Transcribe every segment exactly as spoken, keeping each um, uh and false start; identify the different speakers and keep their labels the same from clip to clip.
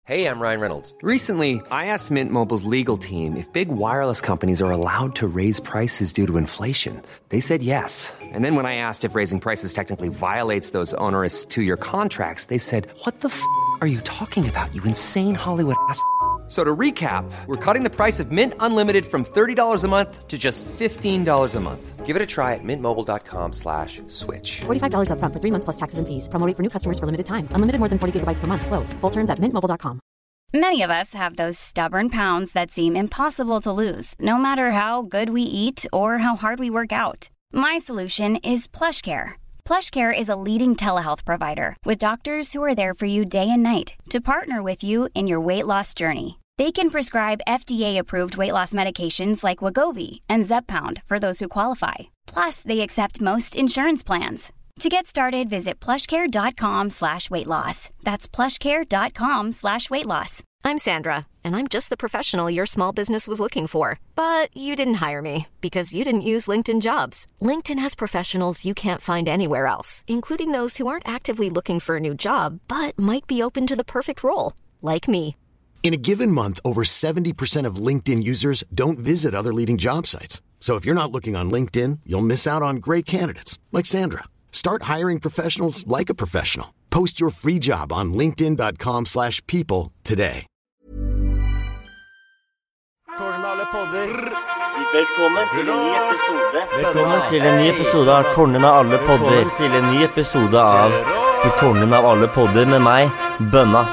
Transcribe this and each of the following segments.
Speaker 1: Hey, I'm Ryan Reynolds.
Speaker 2: Recently, I asked Mint Mobile's legal team if big wireless companies are allowed to raise prices due to inflation. They said yes. And then when I asked if raising prices technically violates those onerous two-year contracts, they said, what the f*** are you talking about, you insane Hollywood ass f- So to recap, we're cutting the price of Mint Unlimited from thirty dollars a month to just fifteen dollars a month.
Speaker 1: Give it a try at mintmobile.com slash switch.
Speaker 3: forty-five dollars up front for three months plus taxes and fees. Promo rate for new customers for limited time. Unlimited more than forty gigabytes per month. Slows full terms at mint mobile dot com.
Speaker 4: Many of us have those stubborn pounds that seem impossible to lose, no matter how good we eat or how hard we work out. My solution is PlushCare. PlushCare is a leading telehealth provider with doctors who are there for you day and night to partner with you in your weight loss journey. They can prescribe F D A-approved weight loss medications like Wegovy and Zepbound for those who qualify. Plus, they accept most insurance plans. To get started, visit plushcare.com slash weight loss. That's plushcare.com slash weight loss.
Speaker 5: I'm Sandra, and I'm just the professional your small business was looking for. But you didn't hire me because you didn't use LinkedIn Jobs. LinkedIn has professionals you can't find anywhere else, including those who aren't actively looking for a new job, but might be open to the perfect role, like me.
Speaker 6: In a given month, over seventy percent of LinkedIn users don't visit other leading job sites. So if you're not looking on LinkedIn, you'll miss out on great candidates like Sandra. Start hiring professionals like a professional. Post your free job on linkedin.com slash people today.
Speaker 7: Velkommen til en ny episode. Velkommen til en ny episode av Tårnene av alle podder. Velkommen til en ny episode av Tårnene av alle podder med meg, Bønna.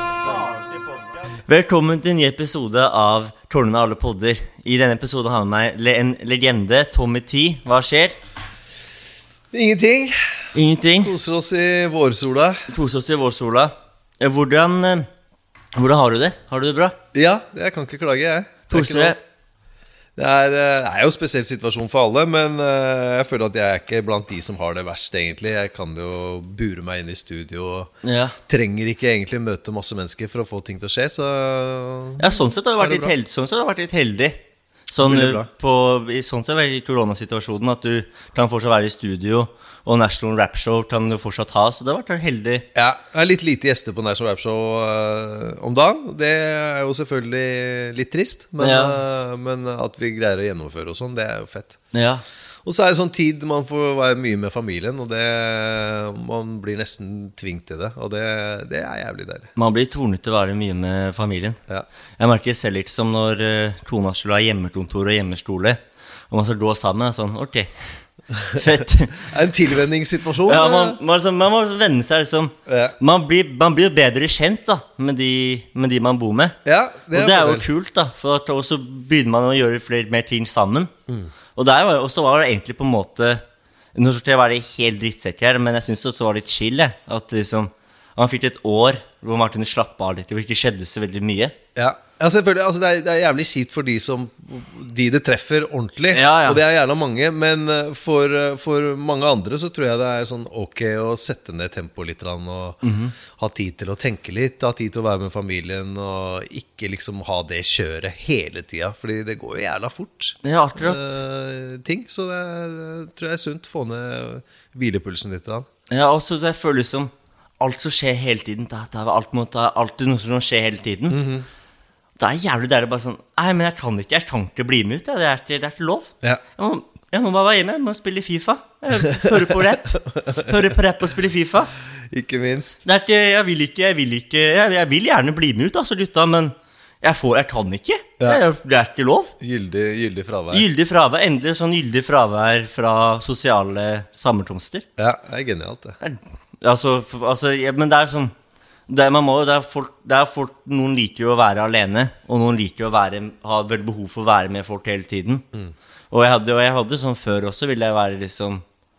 Speaker 7: Velkommen til en ny episode av Tårnene av alle podder. I denne episoden har jeg med meg en legende, Tommy T. Hva skjer?
Speaker 8: Ingenting.
Speaker 7: Ingenting.
Speaker 8: Koser oss i vårsola.
Speaker 7: Koser oss i vårsola. Hvordan, hvordan har du det? Har du det bra?
Speaker 8: Ja, jeg kan ikke klage, jeg.
Speaker 7: Koser det?
Speaker 8: Det er, det er jo en spesiell situasjon for alle, men jeg føler at jeg er ikke blant de som har det verst egentlig. Jeg kan jo bure meg inn i studio og
Speaker 7: ja.
Speaker 8: Trenger ikke egentlig møte masse mennesker for å få ting til å skje, så...
Speaker 7: Ja, sånn sett har du vært litt heldig. Sånn sett har du vært litt heldig. Sånn, på, i sånn sett i koronasituasjonen at du kan fortsatt være i studio og National Rap Show kan du fortsatt ha, så det har vært heldig. Ja,
Speaker 8: jeg er litt lite gjester på National Rap Show uh, om dagen. Det er jo selvfølgelig litt trist, men, ja. uh, men at vi greier å gjennomføre og sånn, det er jo fett.
Speaker 7: Ja.
Speaker 8: Og så er det sånn tid man får være mye med familien, og det, man blir nesten tvingt til det, og det, det er jævlig deilig.
Speaker 7: Man blir tvunget til å være mye med familien.
Speaker 8: Ja.
Speaker 7: Jeg merker selv litt som når uh, kona skulle ha hjemmekontor og hjemmestole, og man skal gå sammen, sånn, ok, fett.
Speaker 8: Det er en tilvenningssituasjon.
Speaker 7: Ja, man, man, man må venne seg liksom.
Speaker 8: Ja.
Speaker 7: Man blir, man blir bedre kjent da, med de, med de man bor med.
Speaker 8: Ja, det
Speaker 7: og det er jo kult da, for at også begynner man å gjøre flere mer ting sammen.
Speaker 8: Mm.
Speaker 7: Og der var, også var det egentlig på en måte, nå skulle jeg være helt drittsekk her, men jeg synes det også var litt chill, jeg, at liksom, han fikk et år hvor man kunne slappe av litt, hvor det ikke skjedde så veldig mye.
Speaker 8: Ja, ja selvfølgelig, altså det, er, det er jævlig kjipt for de som de det treffer ordentlig,
Speaker 7: ja, ja.
Speaker 8: Og det er gjerne mange, men for, for mange andre så tror jeg det er sånn ok å sette ned tempo litt og
Speaker 7: mm-hmm.
Speaker 8: ha tid til å tenke litt, ha tid til å være med familien og ikke liksom ha det kjøret hele tiden, fordi det går jo jævla fort.
Speaker 7: Ja, akkurat.
Speaker 8: Uh, ting, så det, det tror jeg er sunt, få ned hvilepulsen litt.
Speaker 7: Ja, også det føles som alt som skjer hele tiden, det er alt måte, alltid noe som skjer hele tiden.
Speaker 8: Mm-hmm.
Speaker 7: Det er jævlig der det bare sånn, nei, men jeg kan ikke, jeg kan ikke bli med ut, det er ikke, det er ikke lov.
Speaker 8: Ja.
Speaker 7: Jeg, må, jeg må bare være hjemme, jeg må spille FIFA, jeg hører på rap, hører på rap og spille FIFA.
Speaker 8: Ikke minst.
Speaker 7: Det er ikke, jeg vil ikke, jeg vil ikke, jeg, jeg vil gjerne bli med ut, altså gutta, men jeg, får, jeg kan ikke, ja. det, er, det er ikke lov.
Speaker 8: Gyldig, gyldig fravær.
Speaker 7: Gyldig fravær, endelig sånn gyldig fravær fra sosiale sammenkomster.
Speaker 8: Ja, det er genialt det.
Speaker 7: Altså, altså ja, men det er sånn, det er, man må, det er folk, det er folk, noen liker jo å være alene, og noen liker jo å være, ha veldig behov for å være med folk hele tiden.
Speaker 8: Mm.
Speaker 7: Og jeg hadde, og jeg hadde sånn før også, ville jeg være liksom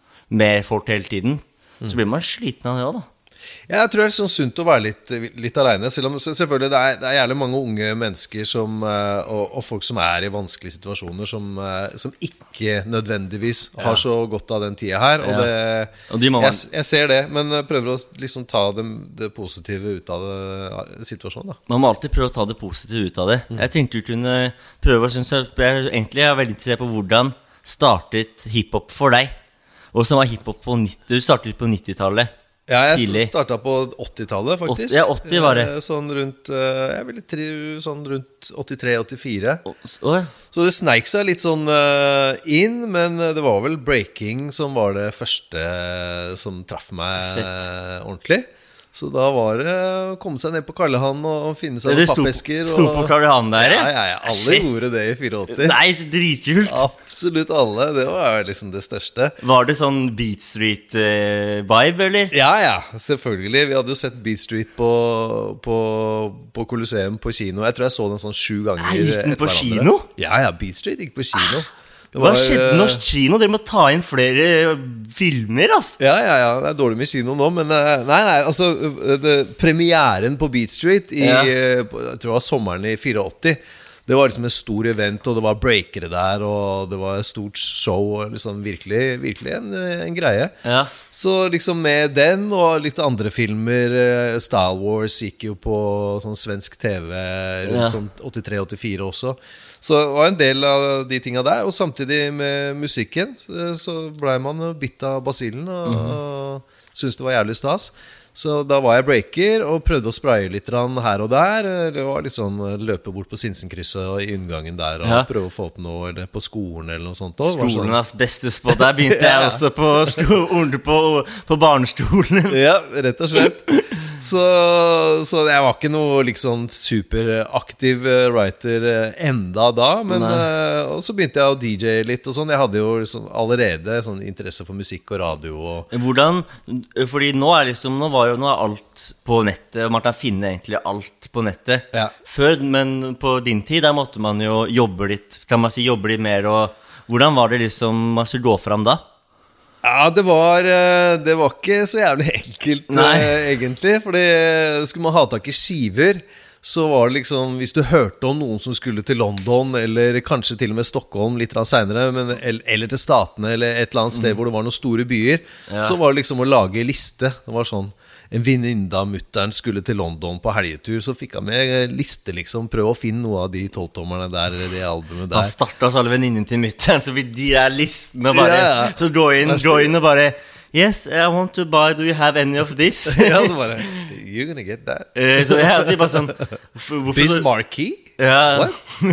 Speaker 7: med folk hele tiden.
Speaker 8: Mm.
Speaker 7: Så blir man sliten av det også da.
Speaker 8: Ja, jeg tror det er sånn sunt å være litt, litt alene, selv om selvfølgelig det er, det er gjerne mange unge mennesker som, og, og folk som er i vanskelige situasjoner som, som ikke nødvendigvis
Speaker 7: Ja.
Speaker 8: har så godt av den tiden her, og,
Speaker 7: Ja.
Speaker 8: det,
Speaker 7: Og de må man-
Speaker 8: jeg, jeg ser det, men jeg prøver å liksom ta det, det positive ut av det, situasjonen da.
Speaker 7: Man må alltid prøve å ta det positive ut av det.
Speaker 8: Mm.
Speaker 7: Jeg tenkte du kunne prøve å synes jeg, jeg egentlig er veldig interessert på hvordan startet hiphop for deg. Og som var hiphop på nitti, du startet på nittitallet.
Speaker 8: Ja, jeg
Speaker 7: tidlig.
Speaker 8: startet på åttitallet faktisk.
Speaker 7: Ja, åtti var det.
Speaker 8: Sånn rundt, jeg ville tri, sånn rundt åttitre åttifire.
Speaker 7: Oh, ja.
Speaker 8: Så det sneik seg litt sånn uh, inn, men det var vel breaking som var det første som traff meg uh, ordentlig. Så da var det å komme seg ned på Karl Johan og finne seg noen pappesker.
Speaker 7: Det sto på Karl Johan der,
Speaker 8: ja? Ja, ja, alle Shit. Gjorde det i åttifire.
Speaker 7: Nei, dritkult.
Speaker 8: Absolutt alle, det var liksom det største.
Speaker 7: Var det sånn Beat Street-vibe, eller?
Speaker 8: Ja, ja, selvfølgelig. Vi hadde jo sett Beat Street på, på, på Colosseum på kino. Jeg tror jeg så den sånn sju ganger.
Speaker 7: Nei, gikk den på kino?
Speaker 8: Ja, ja, Beat Street gikk på kino.
Speaker 7: Hva skjedde norsk kino? Dere må ta inn flere filmer, ass.
Speaker 8: Ja, ja, ja, det er dårlig med kino nå. Men nei, nei, altså det, premieren på Beat Street i, ja. Jeg tror det var sommeren i åttifire. Det var liksom en stor event, og det var breakere der, og det var et stort show, liksom virkelig, virkelig en, en greie. Ja. Så liksom med den og litt andre filmer, Star Wars gikk jo på sånn svensk TV rundt ja. Sånn åttitre åttifire også. Så det var en del av de tingene der. Og samtidig med musikken så ble man bitt av basillen og, mm-hmm. og syntes det var jævlig stas. Så da var jeg breaker og prøvde å spraye litt her og der. Det var liksom løpe bort på Sinsenkrysset og i inngangen der og ja. Prøve å få opp noe eller på skolen eller noe sånt.
Speaker 7: Skolenes beste spot. Der begynte jeg også på, sko- på, på barnestolen.
Speaker 8: Ja, rett og slett. Så, så jeg var ikke noe liksom superaktiv writer enda da. Men uh, og så begynte jeg å D J litt og sånn. Jeg hadde jo liksom allerede sånn interesse for musikk og radio og
Speaker 7: hvordan, fordi nå er liksom nå var jo nå er alt på nettet, og man kan finne egentlig alt på nettet ja. Før, men på din tid der måtte man jo jobbe litt, kan man si jobbe litt mer. Og hvordan var det liksom man skulle gå frem da?
Speaker 8: Ja, det var, det var ikke så jævlig enkelt Nei. Egentlig. Fordi skulle man ha tak i skiver, så var det liksom, hvis du hørte om noen som skulle til London, eller kanskje til og med Stockholm litt senere, men, eller til Statene, eller et eller annet sted mm. hvor det var noen store byer, ja. Så var det liksom å lage liste. Det var sånn, en venninne av mutteren skulle til London på helgetur, så fikk han med liste liksom, prøve å finne noe av de tolvtommerne der, eller det albumet der.
Speaker 7: Han startet oss alle venninnen til mutteren, så vi de der listene bare, ja, ja. Så join, join og bare, yes, I want to buy, do you have any of this?
Speaker 8: Ja, så bare, you're gonna get that.
Speaker 7: uh, så ja, det er bare sånn,
Speaker 8: This marquee?
Speaker 7: Ja.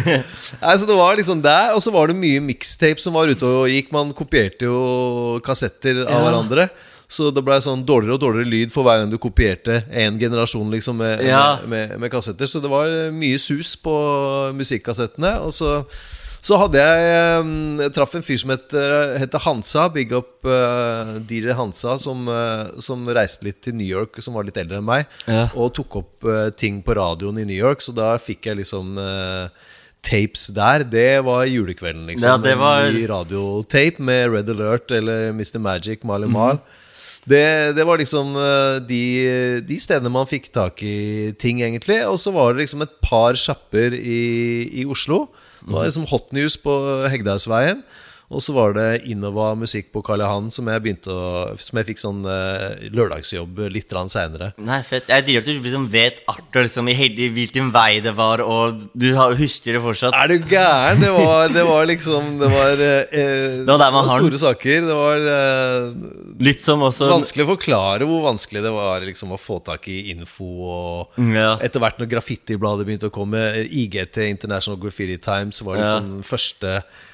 Speaker 8: Altså det var liksom der, og så var det mye mixtape som var ute og gikk, man kopierte jo kassetter av ja. Hverandre. Så det ble sånn dårligere og dårligere lyd for hver gang du kopierte en generasjon liksom med, ja. med, med, med kassetter. Så det var mye sus på musikkassettene. Og så, så hadde jeg, jeg traff en fyr som heter, heter Hansa, Big Up uh, D J Hansa, som, uh, som reiste litt til New York, som var litt eldre enn meg, ja. Og tok opp uh, ting på radioen i New York. Så da fikk jeg liksom uh, tapes der. Det var julekvelden liksom.
Speaker 7: Ja, det var...
Speaker 8: En ny radiotape med Red Alert eller mister Magic, Marley Marl. Mm. Det, det var liksom de, de stedene man fikk tak i ting egentlig. Og så var det liksom et par shopper i, i Oslo. Det var liksom Hot News på Hegdehaugsveien. Og så var det Innova musikk på Karl Johan, som jeg begynte å, som jeg fikk sånn uh, lørdagsjobb litt senere.
Speaker 7: Nei, fett. Jeg driver at du liksom vet artig liksom, i hvilken vei det var, og du husker det fortsatt.
Speaker 8: Er du gæren? Det var, det var liksom, det var, uh, det var, det var store saker. Det var uh,
Speaker 7: litt som også
Speaker 8: vanskelig å forklare hvor vanskelig det var liksom, å få tak i info, og ja. Etter hvert når graffiti-bladet begynte å komme, I G T, International Graffiti Times, var liksom ja. Første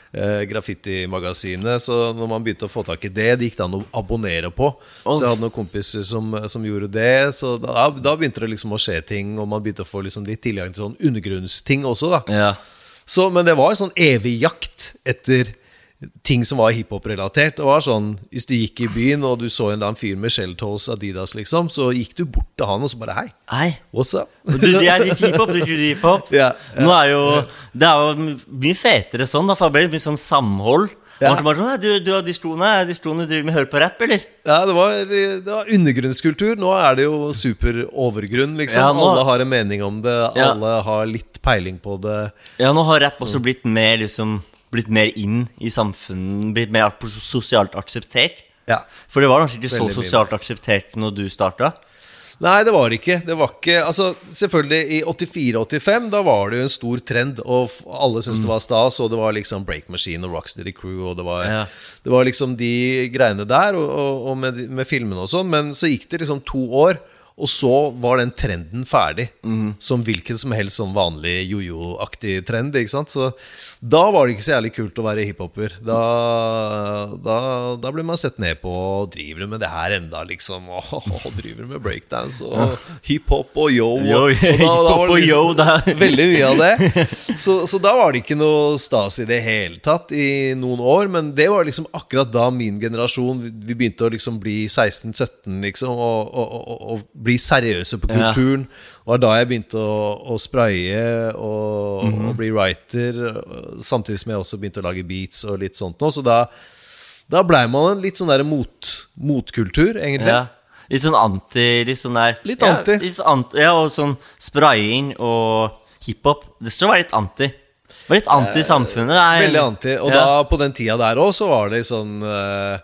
Speaker 8: graffiti-magasinet. Så når man begynte å få tak i det, det gikk det an å abonnere på. Så jeg hadde noen kompiser som, som gjorde det. Så da, da begynte det liksom å skje ting, og man begynte å få liksom litt tilgang til sånn undergrunnsting også da.
Speaker 7: Ja.
Speaker 8: Så, men det var en sånn evig jakt etter ting som var hiphop-relatert. Det var sånn, hvis du gikk i byen og du så en eller annen fyr med Shell Toes Adidas liksom, så gikk du bort til han og så bare, hei,
Speaker 7: hei.
Speaker 8: What's up?
Speaker 7: Du, det er litt hiphop, det er ikke hiphop. Ja, ja. Nå er jo, det er jo mye fetere sånn, da, for det ble mye sånn samhold. Ja. Og bare sånn, du, du har de stoene, er de stoene du driver med, hører på rap, eller?
Speaker 8: Ja, det var, det var undergrunnskultur. Nå er det jo super overgrunn, liksom. Ja, nå... Alle har en mening om det, ja. Alle har litt peiling på det.
Speaker 7: Ja, nå har rap også blitt mer, liksom, blitt mer inn i samfunnet, blitt mer sosialt akseptert.
Speaker 8: Ja.
Speaker 7: For det var kanskje ikke så sosialt akseptert når du startet?
Speaker 8: Nei, det var ikke. Det var ikke altså, selvfølgelig, i åttifire åttifem da var det jo en stor trend, og alle syntes mm. det var stas, og det var liksom Break Machine og Rocksteady Crew, og det var, ja. det var liksom de greiene der, og, og, og med, med filmene og sånn. Men så gikk det liksom to år, og så var den trenden ferdig, mm. som hvilken som helst sånn vanlig jojo-aktig trend, ikke sant? Så da var det ikke så jævlig kult å være hiphopper. Da, da, da ble man sett ned på, driver du med det her enda, liksom? Åh, driver du med breakdance og ja. hiphop og yo?
Speaker 7: yo
Speaker 8: og, og da,
Speaker 7: hiphop og yo, det er
Speaker 8: veldig mye av det. Så, så da var det ikke noe stas i det hele tatt i noen år, men det var liksom akkurat da min generasjon, vi begynte å liksom bli seksten sytten, liksom, og, og, og, og bli seriøse på kulturen. Ja. Og da jeg begynte å, å spraye og, mm-hmm. og bli writer, samtidig som jeg også begynte å lage beats og litt sånt nå. Så da, da ble man en litt sånn der mot, motkultur, egentlig.
Speaker 7: Ja. Litt sånn anti, litt sånn der
Speaker 8: Litt anti.
Speaker 7: Ja, litt sånn anti, ja, og sånn spraying og hiphop. Det skal være litt anti. Det var litt anti-samfunnet.
Speaker 8: Eh, veldig anti. Og ja. da på den tida der også, så var det sånn uh,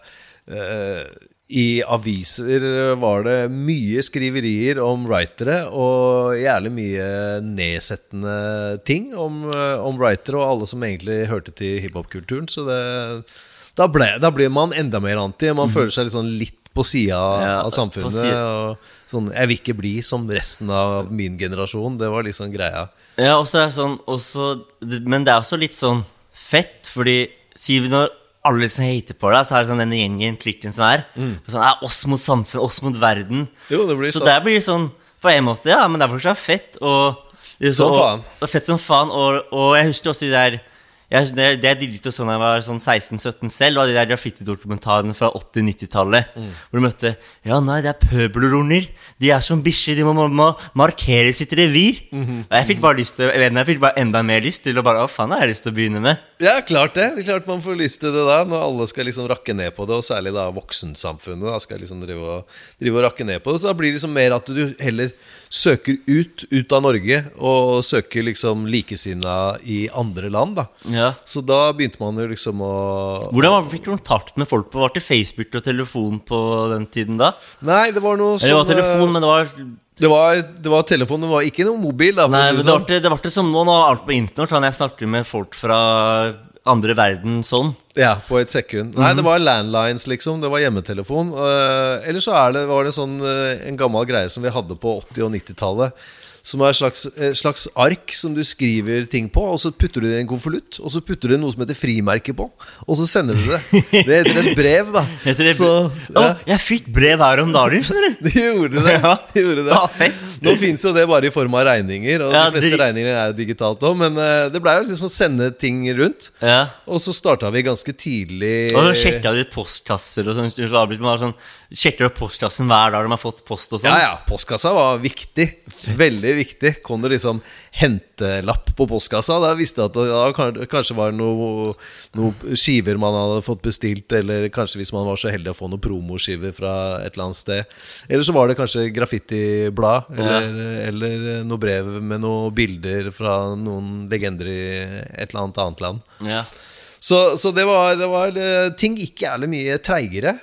Speaker 8: uh, I aviser var det mye skriverier om writere, og jævlig mye nedsettende ting om, om writere, og alle som egentlig hørte til hiphop-kulturen. Så det, da, ble, da ble man enda mer anti. Man mm. føler seg litt, sånn litt på siden ja, av samfunnet. Og sånn, jeg vil ikke bli som resten av min generasjon. Det var liksom greia.
Speaker 7: Ja, og så er det sånn også, men det er også litt sånn fett, fordi sier vi når alle som hater på deg, så er det sånn denne gjengen, klikken som er mm. sånn, er oss mot samfunn, oss mot verden.
Speaker 8: Jo, det blir
Speaker 7: så
Speaker 8: sånn.
Speaker 7: det blir sånn, på en måte, ja, men det er fortsatt fett og,
Speaker 8: Som faen
Speaker 7: og, og fett som faen, og, og jeg husker også de der jeg, det, det jeg digget sånn da jeg var sånn seksten sytten selv, og de der graffiti-dokumentarene fra åtti-nittitallet, mm. hvor du møtte, ja nei, det er pøbelroner, de er som bikkjer, de må, må, må markere sitt revir. Mm-hmm. Og jeg fikk bare lyst til, jeg fikk bare enda mer lyst til å bare, hva faen har jeg lyst til å begynne med?
Speaker 8: Ja, klart det, det er klart man får lyst til det da, når alle skal liksom rakke ned på det, og særlig da voksensamfunnet da, skal liksom drive og, drive og rakke ned på det, så da blir det liksom mer at du heller søker ut, ut av Norge, og søker liksom likesinna i andre land da. Ja. Så da begynte man jo liksom å
Speaker 7: Hvordan var, fikk du kontakt med folk på? Var det Facebook og telefon på den tiden da?
Speaker 8: Nei, det var noe
Speaker 7: som Eller det var telefon, men det var
Speaker 8: Det var, det var telefon, det var ikke noe mobil da.
Speaker 7: Nei, men det var, det var det som nå, nå er alt på internett, når jeg snakker med folk fra andre verden sånn.
Speaker 8: Ja, på et sekund. Nei, det var landlines liksom, det var hjemmetelefon. Uh, eller så er det, var det sånn, uh, en gammel greie som vi hadde på åtti- og nittitallet, som er et slags, et slags ark som du skriver ting på, og så putter du det i en konvolutt, og så putter du noe som heter frimerke på, og så sender du det. Det heter et brev da.
Speaker 7: Heter det
Speaker 8: så,
Speaker 7: ja. oh, jeg fikk brev her om dagen, skjønner du?
Speaker 8: De gjorde det.
Speaker 7: Ja.
Speaker 8: De gjorde det.
Speaker 7: Ja, fett.
Speaker 8: Nå finnes jo det bare i form av regninger, og ja, de fleste de... regninger er digitalt også, men uh, det ble jo liksom å sende ting rundt, ja. Og så startet vi ganske tidlig.
Speaker 7: Og så sjekket vi postkasser og sånn, sånn sjekker du postkassen hver dag de har fått post og sånn?
Speaker 8: Ja, ja, postkassa var viktig. Veldig viktig. Kom det liksom hentelapp på postkassa, da visste jeg at det kanskje var noe, noe skiver man hadde fått bestilt, eller kanskje hvis man var så heldig å få noen promoskiver fra et eller annet sted. Eller så var det kanskje graffiti-blad, eller, ja. eller noe brev med noen bilder fra noen legender i et eller annet annet land.
Speaker 7: Ja.
Speaker 8: Så, så det var, det var ting gikk jævlig mye treigere.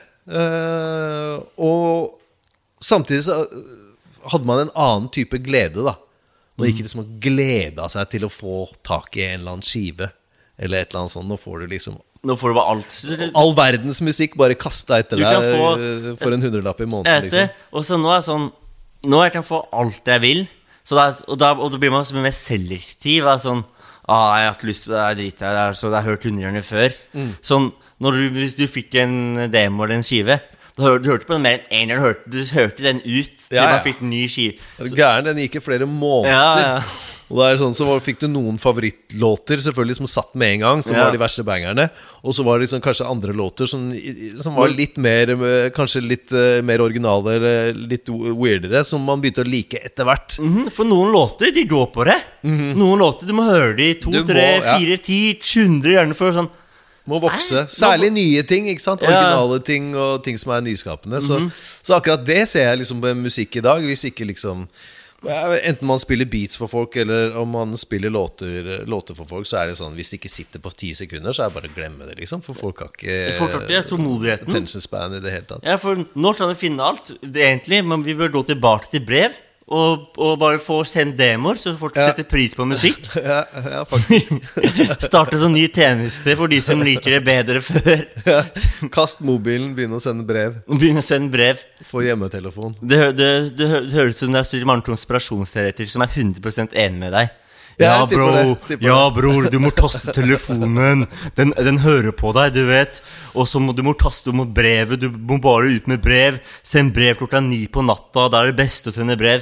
Speaker 8: Uh, og samtidig så hadde man en annen type glede da. Man gikk liksom og gleda seg til å få tak i en eller annen skive eller et eller annet sånt. Nå får du liksom
Speaker 7: Nå får du bare alt
Speaker 8: all verdens musikk bare kastet etter deg få, for en hundrelapp i måneden liksom.
Speaker 7: Og så nå er det sånn, nå er det å få alt jeg vil, så da, og, da, og da blir man så mer selektiv. Sånn, ah, jeg har ikke lyst til det, jeg driter jeg, så det har jeg hørt hundre ganger før. Mm. Sånn, når du, hvis du fikk en demo eller en skive, da hørte du hørte på den mer enn en, du hørte, du hørte den ut til ja, ja. Man fikk en ny skive.
Speaker 8: Så, gæren, den gikk i flere måneder.
Speaker 7: Ja, ja.
Speaker 8: Og det er sånn, så var, fikk du noen favorittlåter selvfølgelig som satt med en gang, som ja. Var de verste bangerne. Og så var det liksom kanskje andre låter som, som var litt mer, kanskje litt uh, mer originale, eller litt weirdere, som man begynte å like etter hvert.
Speaker 7: Mm-hmm, for noen låter, de går på det. Mm-hmm. Noen låter, du må høre de to, du tre, må, ja. fire, ti, hundre gjerne for sånn.
Speaker 8: Må vokse, særlig nye ting, ikke sant? Originale ja. Ting og ting som er nyskapende. Så, mm-hmm. så akkurat det ser jeg liksom på musikk i dag. Hvis ikke liksom Enten man spiller beats for folk, eller om man spiller låter, låter for folk, så er det sånn, hvis det ikke sitter på ti sekunder, så er det bare å glemme det, liksom. For folk har ikke,
Speaker 7: folk har ikke tålmodigheten.
Speaker 8: Attention span i det hele tatt.
Speaker 7: Ja, for nå kan vi finne alt, det er egentlig, men vi bør gå tilbake til brev, og, og bare få sendt demoer, så folk setter pris på musikk.
Speaker 8: Ja, ja faktisk.
Speaker 7: Starte sånn ny tjeneste for de som liker det bedre før.
Speaker 8: Ja. Kast mobilen, begynne å sende brev.
Speaker 7: Begynne å sende brev.
Speaker 8: Få hjemmetelefon.
Speaker 7: Det, det, det, det høres ut som det er mange konspirasjonsteoretikere som er hundre prosent enig med deg.
Speaker 8: Ja,
Speaker 7: Ja, bro,
Speaker 8: det,
Speaker 7: ja, bror, du må taste telefonen. Den, den hører på deg, du vet. Og så må du må taste mot brevet. Du må bare ut med brev. Send brev klokka ni på natta. Det er det beste å sende brev.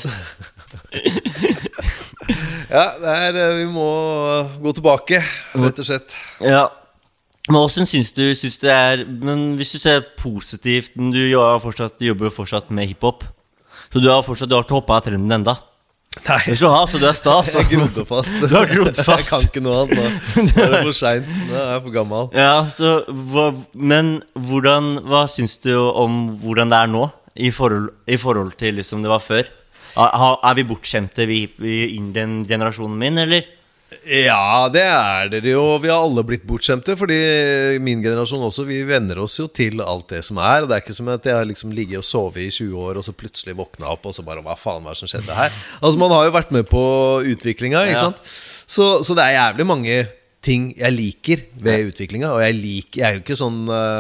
Speaker 8: Ja, det er, vi må gå tilbake, rett og slett.
Speaker 7: Ja. Men hvordan synes du, synes det er, men hvis du ser positivt, du jobber fortsatt, du jobber fortsatt med hiphop, så du har fortsatt, du har ikke hoppet av trenden enda.
Speaker 8: Nei,
Speaker 7: Det er så ha, så du er stas.
Speaker 8: jeg grodde fast.
Speaker 7: Du har grodd fast.
Speaker 8: Jeg kan ikke noe annet nå. Nå er det for sent. Nå er jeg for gammel.
Speaker 7: Ja, så, hva, men hvordan, hva synes du om hvordan det er nå, i forhold, i forhold til liksom det var før? Er, er vi bortskjemte vi, vi, i den generasjonen min, eller?
Speaker 8: Ja, det er dere jo. Vi har alle blitt bortskjemte, fordi min generasjon også, vi venner oss jo til alt det som er. Det er ikke som at jeg har liksom ligget og sovet i tjue år, og så plutselig våknet opp, og så bare, hva faen var det som skjedde her? Altså, man har jo vært med på utviklingen, ikke sant? Så, så det er jævlig mange ting jeg liker ved utviklingen, og jeg liker, jeg er jo ikke sånn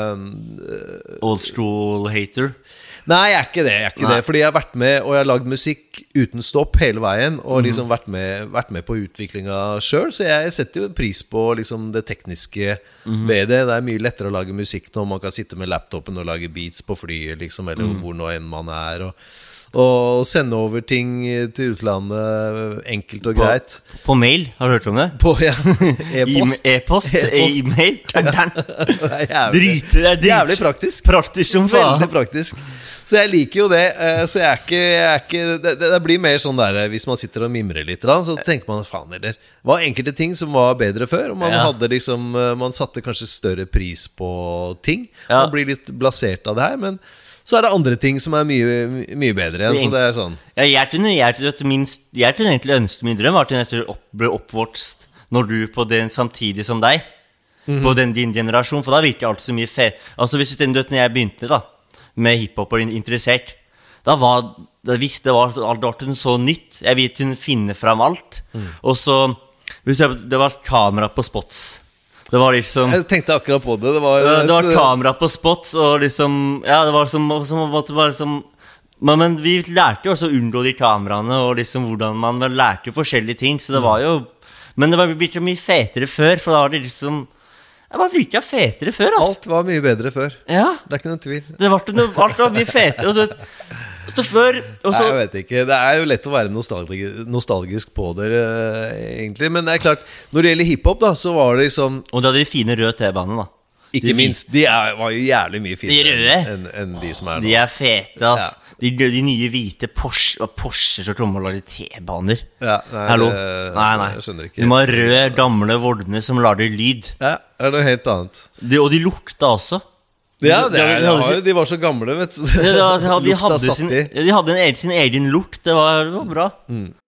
Speaker 8: uh,
Speaker 7: Old school hater?
Speaker 8: Nei, jeg er ikke det, jeg er ikke
Speaker 7: Nei.
Speaker 8: det. Fordi jeg har vært med, og jeg har lagd musikk uten stopp hele veien, og liksom vært med, vært med på utviklingen selv. Så jeg setter jo pris på liksom det tekniske ved det. Det er mye lettere å lage musikk når man kan sitte med laptopen og lage beats på flyet, liksom, eller hvor nå enn man er, og, og sende over ting til utlandet enkelt og
Speaker 7: På,
Speaker 8: greit.
Speaker 7: på mail, har du hørt om det?
Speaker 8: På, ja, e-post.
Speaker 7: E- E-post,
Speaker 8: E-post.
Speaker 7: e-mail, tern,
Speaker 8: Det er jævlig,
Speaker 7: Driter, det er drit-
Speaker 8: jævlig praktisk.
Speaker 7: Praktisk som faen.
Speaker 8: Veldig praktisk. Så jeg liker jo det. eh, Så jeg er ikke, jeg er ikke det, det, det blir mer sånn der, hvis man sitter og mimrer litt, da, så tenker man, faen, eller det var enkelte ting som var bedre før, og man
Speaker 7: Ja.
Speaker 8: hadde liksom eh, man satte kanskje større pris på ting.
Speaker 7: Ja.
Speaker 8: Man blir litt blasert av det her, men så er det andre ting som er mye, mye bedre igjen. Så det er sånn.
Speaker 7: Ja, jeg kunne, jeg, kunne, minst, jeg kunne egentlig ønske min drøm var at jeg opp, ble oppvokst når du på den samtidig som deg, på den din generasjon, for da virker alt så mye fe... Altså hvis du tenker at når jeg begynte da med hiphop og interessert, da var da visste det var alt var så nytt. Jeg ville kunne finne fram alt. Og så hvis jeg, det var kamera på spots. Det var liksom
Speaker 8: Jeg tenkte akkurat på det. Det var,
Speaker 7: det, det var
Speaker 8: et-
Speaker 7: kamera på spots, og liksom ja, det var som, som, som, var som men, men vi lærte jo også å unngå de kameraene, og liksom hvordan man man lærte jo forskjellige ting, så det var jo men det var blitt mye fetere før, for da var det liksom det var virkelig fetere før, altså.
Speaker 8: Alt var mye bedre før.
Speaker 7: Ja,
Speaker 8: Det er ikke noe tvil.
Speaker 7: det var, noe, alt var mye fetere, og så, så før og
Speaker 8: Nei,
Speaker 7: så,
Speaker 8: jeg vet ikke. Det er jo lett å være nostalgisk, nostalgisk på det, eh, egentlig. Men det er klart, når det gjelder hiphop, da, så var det liksom
Speaker 7: og de hadde de fine røde T-banene da.
Speaker 8: Ikke
Speaker 7: De
Speaker 8: minst. De er, var jo jævlig mye
Speaker 7: De
Speaker 8: finere
Speaker 7: røde?
Speaker 8: enn enn de som er nå.
Speaker 7: De er fete, ass. De, de nye hvite Porsche, Porsche som kommer og lager T-baner.
Speaker 8: Ja, nei,
Speaker 7: Hallo?
Speaker 8: det-
Speaker 7: Nei, nei.
Speaker 8: jeg skjønner ikke.
Speaker 7: De må ha røde, gamle vordene som lager lyd.
Speaker 8: Ja, det er noe helt annet.
Speaker 7: De, og de lukta også.
Speaker 8: Ja, det er,
Speaker 7: de,
Speaker 8: det
Speaker 7: hadde,
Speaker 8: var jo- de var så gamle, vet du.
Speaker 7: de, de, de, de,
Speaker 8: Lukta
Speaker 7: hadde
Speaker 8: satt
Speaker 7: sin,
Speaker 8: i.
Speaker 7: de hadde en egen, sin egen lukt. Det var, det var bra.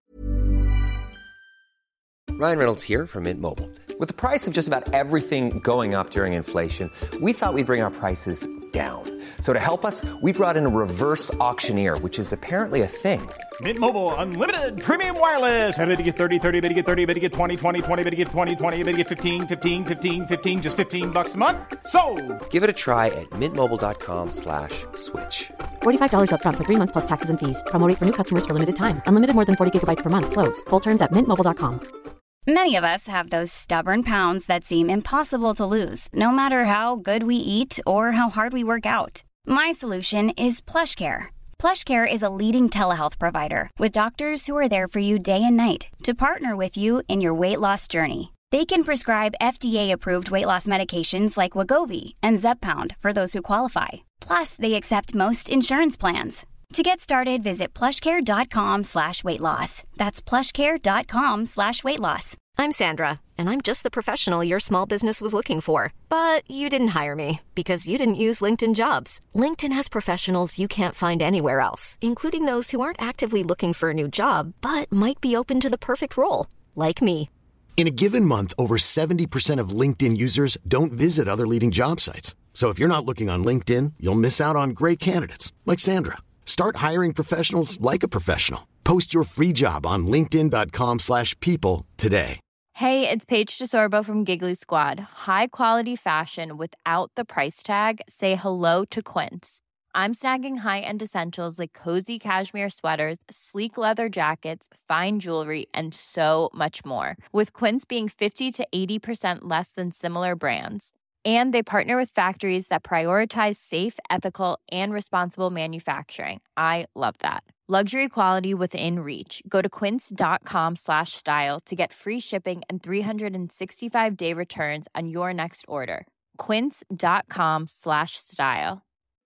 Speaker 1: Ryan Reynolds here from Mint Mobile. With the price of just about everything going up during inflation, we thought we'd bring our prices down. So to help us, we brought in a reverse auctioneer, which is apparently a thing.
Speaker 9: Mint Mobile Unlimited Premium Wireless. How to get thirty, thirty, how to get thirty, how to get twenty, twenty, twenty, how to get twenty, twenty, how to get fifteen, fifteen, fifteen, fifteen, just fifteen bucks a month? Sold!
Speaker 1: Give it a try at mintmobile.com slash switch.
Speaker 3: forty-five dollars up front for three months plus taxes and fees. Promo rate for new customers for limited time. Unlimited more than forty gigabytes per month. Slows full terms at mint mobile dot com.
Speaker 4: Many of us have those stubborn pounds that seem impossible to lose, no matter how good we eat or how hard we work out. My solution is PlushCare. PlushCare is a leading telehealth provider with doctors who are there for you day and night to partner with you in your weight loss journey. They can prescribe F D A-approved weight loss medications like Wegovy and Zepbound for those who qualify. Plus, they accept most insurance plans. To get started, visit plushcare.com slash weight loss. That's plushcare.com slash weight loss.
Speaker 5: I'm Sandra, and I'm just the professional your small business was looking for. But you didn't hire me because you didn't use LinkedIn Jobs. LinkedIn has professionals you can't find anywhere else, including those who aren't actively looking for a new job, but might be open to the perfect role, like me.
Speaker 6: In a given month, over seventy percent of LinkedIn users don't visit other leading job sites. So if you're not looking on LinkedIn, you'll miss out on great candidates like Sandra. Start hiring professionals like a professional. Post your free job on linkedin.com slash people today.
Speaker 10: Hey, it's Paige DeSorbo from Giggly Squad. High quality fashion without the price tag. Say hello to Quince. I'm snagging high-end essentials like cozy cashmere sweaters, sleek leather jackets, fine jewelry, and so much more. With Quince being fifty to eighty percent less than similar brands. And they partner with factories that prioritize safe, ethical, and responsible manufacturing. I love that. Luxury quality within reach. Go to quince.com slash style to get free shipping and three sixty-five day returns on your next order. Quince.com slash style.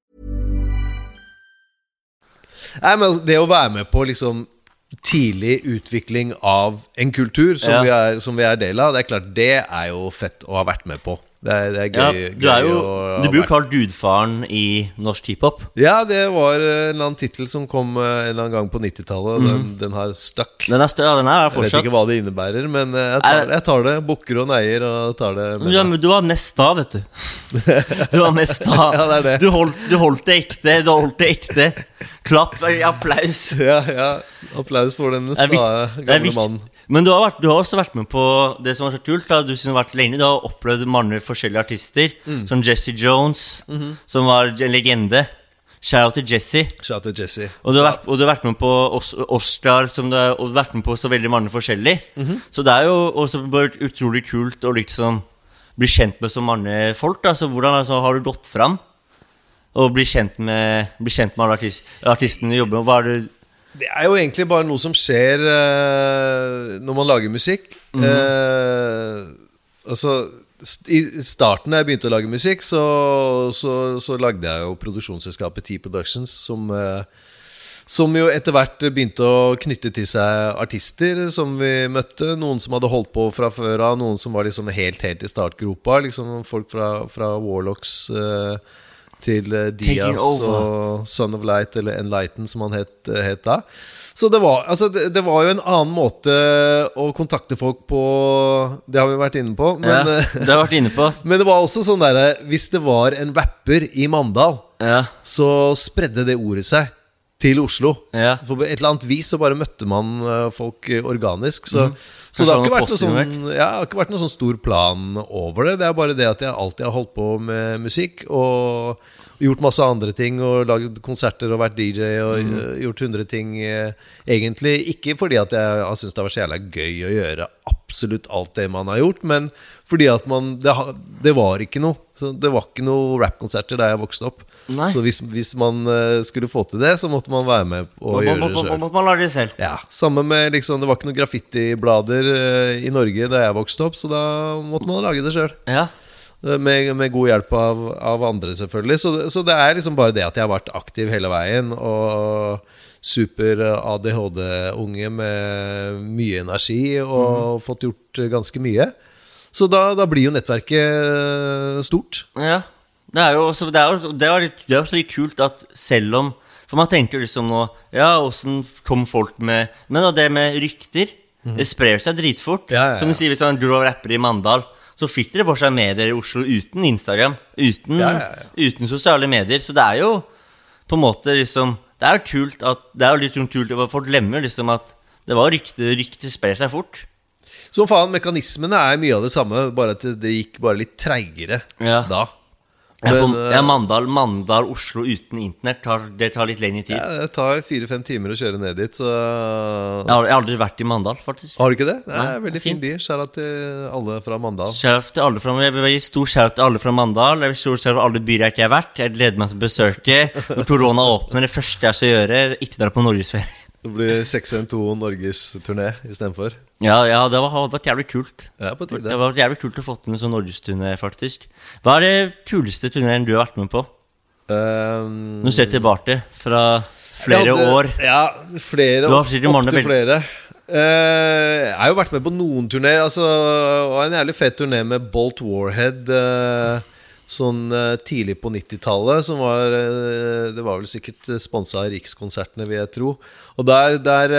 Speaker 8: Nei, men det å være med på liksom tidlig utvikling av en kultur som, ja. vi er, som vi er del av, det er klart, det er jo fett å ha vært med på. Det er, det er gøy,
Speaker 7: ja, du er jo,
Speaker 8: gøy
Speaker 7: du blir jo kalt gudfaren i norsk hiphop.
Speaker 8: Ja, det var en eller annen titel som kom en eller annen gang på nittitallet. mm. den, den har stuck.
Speaker 7: Den er stø, ja, den er fortsatt.
Speaker 8: Jeg vet ikke hva det innebærer, men jeg tar, jeg tar det, bukker og neier og tar det med.
Speaker 7: Ja, men du var mest da, vet du. Du var mest da.
Speaker 8: Ja, det er det.
Speaker 7: Du holdt, du holdt det ekte, du holdt det ekte. Klapp, applaus.
Speaker 8: Ja, ja, applaus for den sta gamle mannen.
Speaker 7: Men du har, vært, du har også vært med på det som var så kult da. Du som har vært lenge, du har opplevd mange forskjellige artister, mm. som Jesse Jones, mm-hmm. som var en legende. Shout out til Jesse.
Speaker 8: Shout out til Jesse.
Speaker 7: Og du har vært, og du har vært med på Oscar, som du har, og du har vært med på så veldig mange forskjellige. Mm-hmm. Så det er jo også bare utrolig kult å liksom bli kjent med så mange folk da. Så hvordan altså, har du gått fram og bli kjent med, bli kjent med alle artist, artistene du jobber med? Hva er det?
Speaker 8: Det er jo egentlig bare noe som skjer uh, når man lager musikk. Mm. uh, Altså I starten da jeg begynte å lage musikk, så, så, så lagde jeg jo produksjonsselskapet T Productions, som, uh, som jo etter hvert begynte å knytte til seg artister som vi møtte. Noen som hadde holdt på fra før av, noen som var liksom helt, helt i startgropa, liksom folk fra, fra Warlocks uh, til uh, Diaz og Son of Light, eller Enlighten som han het, het da. Så det var, altså, det, det var jo en annen måte å kontakte folk på. Det har vi vært inne på, men,
Speaker 7: ja, det har vært inne på.
Speaker 8: Men det var også sånn der, hvis det var en rapper i Mandal, ja. Så spredde det ordet seg til Oslo, ja. For på et eller annet vis så bare møtte man folk organisk. Så, mm. så det har ikke vært noe sånn, ja, det har ikke vært noe sånn stor plan over det. Det er bare det at jeg alltid har holdt på med musikk og gjort masse andre ting, og laget konserter og vært D J og mm. gjort hundre ting, egentlig ikke fordi at jeg har syntes det har vært så jævla gøy å gjøre absolutt alt det man har gjort, men fordi at man, det, det var ikke noe, så det var ikke noe rap-konserter der jeg vokste opp. Nei. Så hvis, hvis man skulle få til det, så måtte man være med og må, gjøre må, det selv.
Speaker 7: Måtte man lage det selv?
Speaker 8: Ja, sammen med liksom, det var ikke noen graffiti-blader i Norge da jeg vokste opp, så da måtte man lage det selv.
Speaker 7: Ja.
Speaker 8: Med, med god hjelp av, av andre selvfølgelig. Så, så det er liksom bare det at jeg har vært aktiv hele veien, og super A D H D-unge med mye energi, og mm. fått gjort ganske mye. Så da, da blir jo nettverket stort.
Speaker 7: Ja, det er jo også, det er jo, det er litt, det er også litt kult at selv om, for man tenker liksom nå, ja, hvordan kom folk med, men det med rykter, mm. det sprer seg dritfort. Ja, ja, ja. Som du sier, hvis man er rapper i Mandal, så fikk dere for seg medier i Oslo uten Instagram, uten, ja, ja, ja. uten sosiale medier. Så det er jo på en måte liksom, det er jo kult at, det er jo litt kult at folk glemmer liksom at det var rykte, rykte sprer seg fort.
Speaker 8: Så faen, mekanismene er mye av det samme, bare at det, det gikk bare litt treigere ja. Da.
Speaker 7: Men, ja, for, ja, Mandal, Mandal, Oslo uten internett, tar, det tar litt lengre tid.
Speaker 8: Ja, det tar fire-fem timer å kjøre ned dit, så...
Speaker 7: Jeg har, jeg har aldri vært i Mandal, faktisk.
Speaker 8: Har du ikke det? Det er en veldig fin by. Shout til alle fra Mandal.
Speaker 7: Shout til alle fra, jeg vil gi stor shout til alle fra Mandal. Jeg vil stor shout til alle byer jeg ikke har vært. Jeg gleder meg til å besøke. Når korona åpner, det første jeg skal gjøre, ikke dra på Norgesferie.
Speaker 8: Det blir seks en to Norges-turné i stedet for.
Speaker 7: Ja, ja, det var, det var jævlig kult.
Speaker 8: Ja, på tide.
Speaker 7: Det var jævlig kult å få til en sånn Norges-turné, faktisk. Hva er det kuleste turneen du har vært med på?
Speaker 8: Um,
Speaker 7: Nå ser jeg tilbake fra flere
Speaker 8: hadde, år. Ja, flere,
Speaker 7: du har opp, opp til
Speaker 8: flere. Uh, jeg har jo vært med på noen turnéer. Altså, det var en jævlig fet turné med Bolt Warhead uh, sånn uh, tidlig på nittitallet, som var uh, det var vel sikkert sponset av Rikskonsertene, vil jeg tro. Og der, der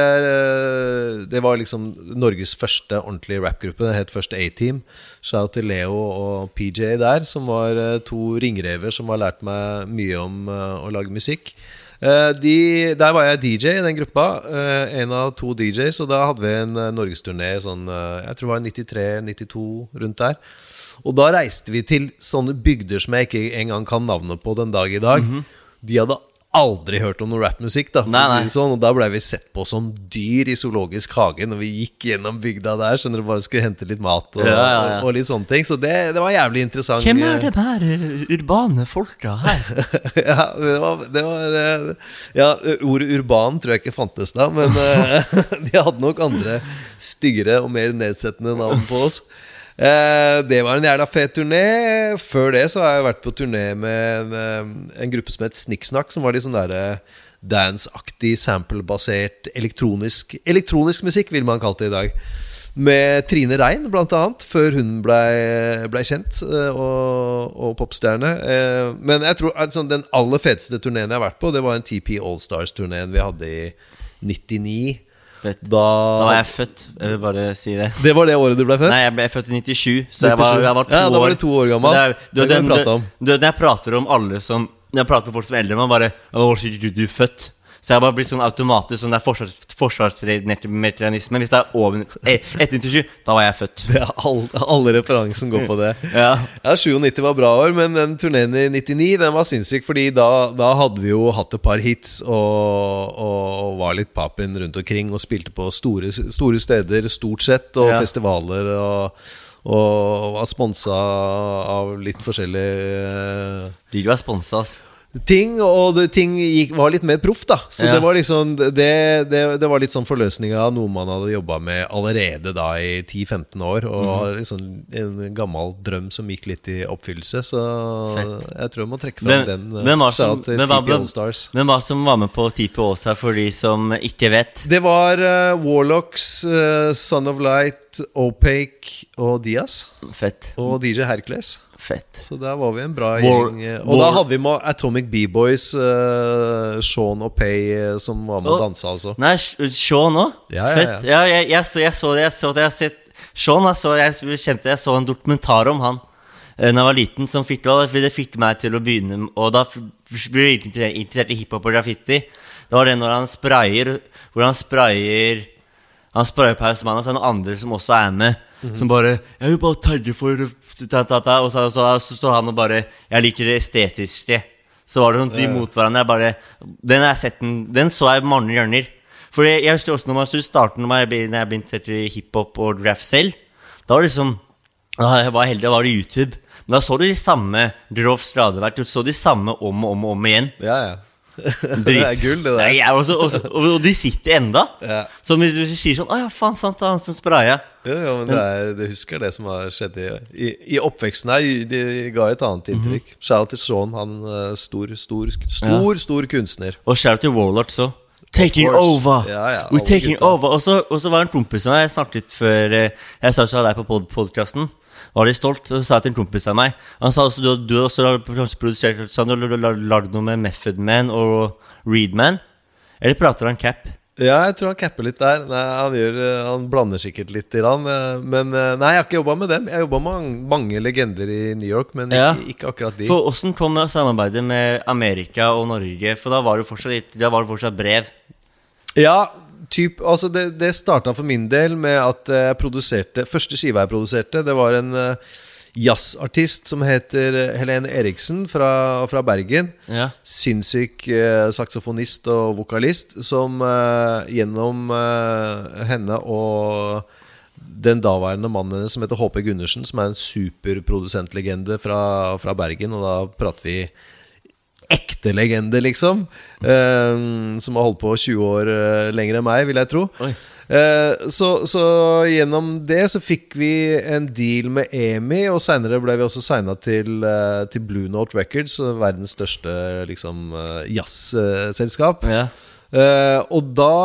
Speaker 8: uh, det var liksom Norges første ordentlige rapgruppe. Det het først A-Team. Shout til Leo og P J der, som var uh, to ringrever som har lært meg mye om uh, å lage musikk. uh, de, Der var jeg D J i den gruppa, uh, en av to D Js. Og da hadde vi en uh, Norgesturné sånn, uh, jeg tror det var nitti-tre nittito rundt der. Og da reiste vi til sånne bygder som jeg ikke engang kan navnet på den dag i dag. Mm-hmm. De hadde aldri hørt om noe rapmusikk da, for nei, nei. å si det sånn. Og da ble vi sett på som dyr i zoologisk hage når vi gikk gjennom bygda der, så dere bare skulle hente litt mat og, ja, ja, ja. og, og litt sånne ting. Så det, det var jævlig interessant.
Speaker 7: Hvem er det bare urbane folka her?
Speaker 8: Ja, det var, det var ja, ordet urban tror jeg ikke fantes da, men de hadde nok andre styggere og mer nedsettende navn på oss. Eh, det var en jævla fet turné. Før det så har jeg vært på turné med en, en gruppe som het Snicksnack, som var litt sånn der dance-aktig, sample-basert elektronisk Elektronisk musikk vil man kalle det i dag. Med Trine Rein blant annet, før hun ble, ble kjent og, og popstjerne. eh, Men jeg tror altså, den aller feteste turneen jeg har vært på, det var en T P All-Stars-turneen vi hadde i nittini.
Speaker 7: Da, da var jeg født, jeg vil bare si det.
Speaker 8: Det var det året du ble født?
Speaker 7: Nei, jeg ble født i nittisju. Så jeg var, jeg var to
Speaker 8: ja, da var
Speaker 7: år.
Speaker 8: du to år gammel.
Speaker 7: Det, er, du,
Speaker 8: det kan vi prate om.
Speaker 7: Du, når jeg prater om alle som Når jeg prater med folk som er eldre, man bare Åh, shit, du, du er født. Så jeg har bare blitt sånn automatisk sånn der forsvars, forsvarsmekanisme. Hvis det er over etter nittisju, da var jeg født.
Speaker 8: Det er all, alle referansen går på det.
Speaker 7: Ja.
Speaker 8: Ja, nittisju var bra år, men den turneen i nittini, den var sinnssyk. Fordi da, da hadde vi jo hatt et par hits og, og, og var litt papen rundt omkring og spilte på store, store steder stort sett, og ja. festivaler og, og var sponset av litt forskjellige
Speaker 7: De var sponset, ass.
Speaker 8: Ting, og det, ting gikk, var litt mer proff da. Så ja. det var liksom det, det, det var litt sånn forløsning av noe man hadde jobbet med allerede da i ti til femten år. Og mm. liksom en gammel drøm som gikk litt i oppfyllelse. Så Fett. Jeg tror jeg må trekke frem
Speaker 7: men,
Speaker 8: den
Speaker 7: men hva, som,
Speaker 8: til
Speaker 7: men,
Speaker 8: T P All-Stars.
Speaker 7: Men hva som var med på T P All-Stars for de som ikke vet?
Speaker 8: Det var uh, Warlocks, uh, Son of Light, Opaque og Diaz.
Speaker 7: Fett.
Speaker 8: Og D J Hercules.
Speaker 7: Fett.
Speaker 8: Så der var vi en bra War, gjeng. Og War, da hadde vi med Atomic B-Boys, uh, Sean og Pay, uh, som var med og dansa også.
Speaker 7: Nei, Sean også?
Speaker 8: Ja,
Speaker 7: Fett.
Speaker 8: ja, ja.
Speaker 7: ja jeg, jeg, så, jeg så det, jeg så det, jeg har sett Sean, altså, jeg kjente jeg så en dokumentar om han da jeg var liten, som fikk, det fikk meg til å begynne. Og da ble jeg interessert i hiphop og graffiti. Det var det når han sprayer, hvor han sprayer Han sprayer Pausemann, og så er det noen andre som også er med, mm-hmm. som bare Jeg vil bare tagge for ta, ta, ta. Og så, så, så står han og bare Jeg liker det estetiske. Så var det sånn de mot hverandre. Jeg bare Den har jeg sett den, den så jeg mange hjørner. For jeg, jeg husker også når man skulle starte, når jeg begynte interessert i hiphop og graf selv, da var det liksom da jeg var heldig, da var det YouTube. Men da så du de samme grov stradeverk. Du så de samme om og om og om igjen.
Speaker 8: Ja, ja. Det er gull, det der.
Speaker 7: Nei, også, også, og, og de sitter enda. Ja. Så hvis du sier sånn, åja, faen, sant, det er han som sprayer.
Speaker 8: Ja, ja, men det er, du husker det som har skjedd i, i, i oppveksten her. De ga et annet inntrykk. Mm-hmm. Shout out til Sean, han stor, stor, stor, ja. stor kunstner.
Speaker 7: Og shout out til Warlord så Taking over
Speaker 8: ja, ja,
Speaker 7: We're taking gutta. over Og så, og så var det en kompis som jeg snakket før jeg sa så deg på pod podcasten. Var litt stolt, og så sa jeg til en kompis av meg. Han sa også, du, du har også produsert sa du har lagd noe med Method Man og Reedman. Eller prater han cap?
Speaker 8: Ja, jeg tror han capper litt der. Nei, han, gjør, han blander sikkert litt i han. Men nei, jeg har ikke jobbet med dem. Jeg har jobbet med mange, mange legender i New York, men ikke, ja. ikke akkurat de.
Speaker 7: For hvordan kom det samarbeidet med Amerika og Norge? For da var det fortsatt, da var det fortsatt brev.
Speaker 8: Ja, typ, altså det, det startet for min del med at jeg produserte første skiva jeg produserte, det var en uh, jazzartist som heter Helene Eriksen fra, fra Bergen. Ja. Sinnssyk uh, saksofonist og vokalist som uh, gjennom uh, henne og den daværende mannen som heter H P Gundersen, som er en superprodusentlegende fra, fra Bergen, og da prater vi ekte legende liksom, uh, som har holdt på tjue år uh, lenger enn meg, vil jeg tro. Uh, så, så gjennom det så fikk vi en deal med E M I, og senere ble vi også signet til, uh, til Blue Note Records, verdens største liksom, uh, jazzselskap.
Speaker 7: Ja.
Speaker 8: Uh, og da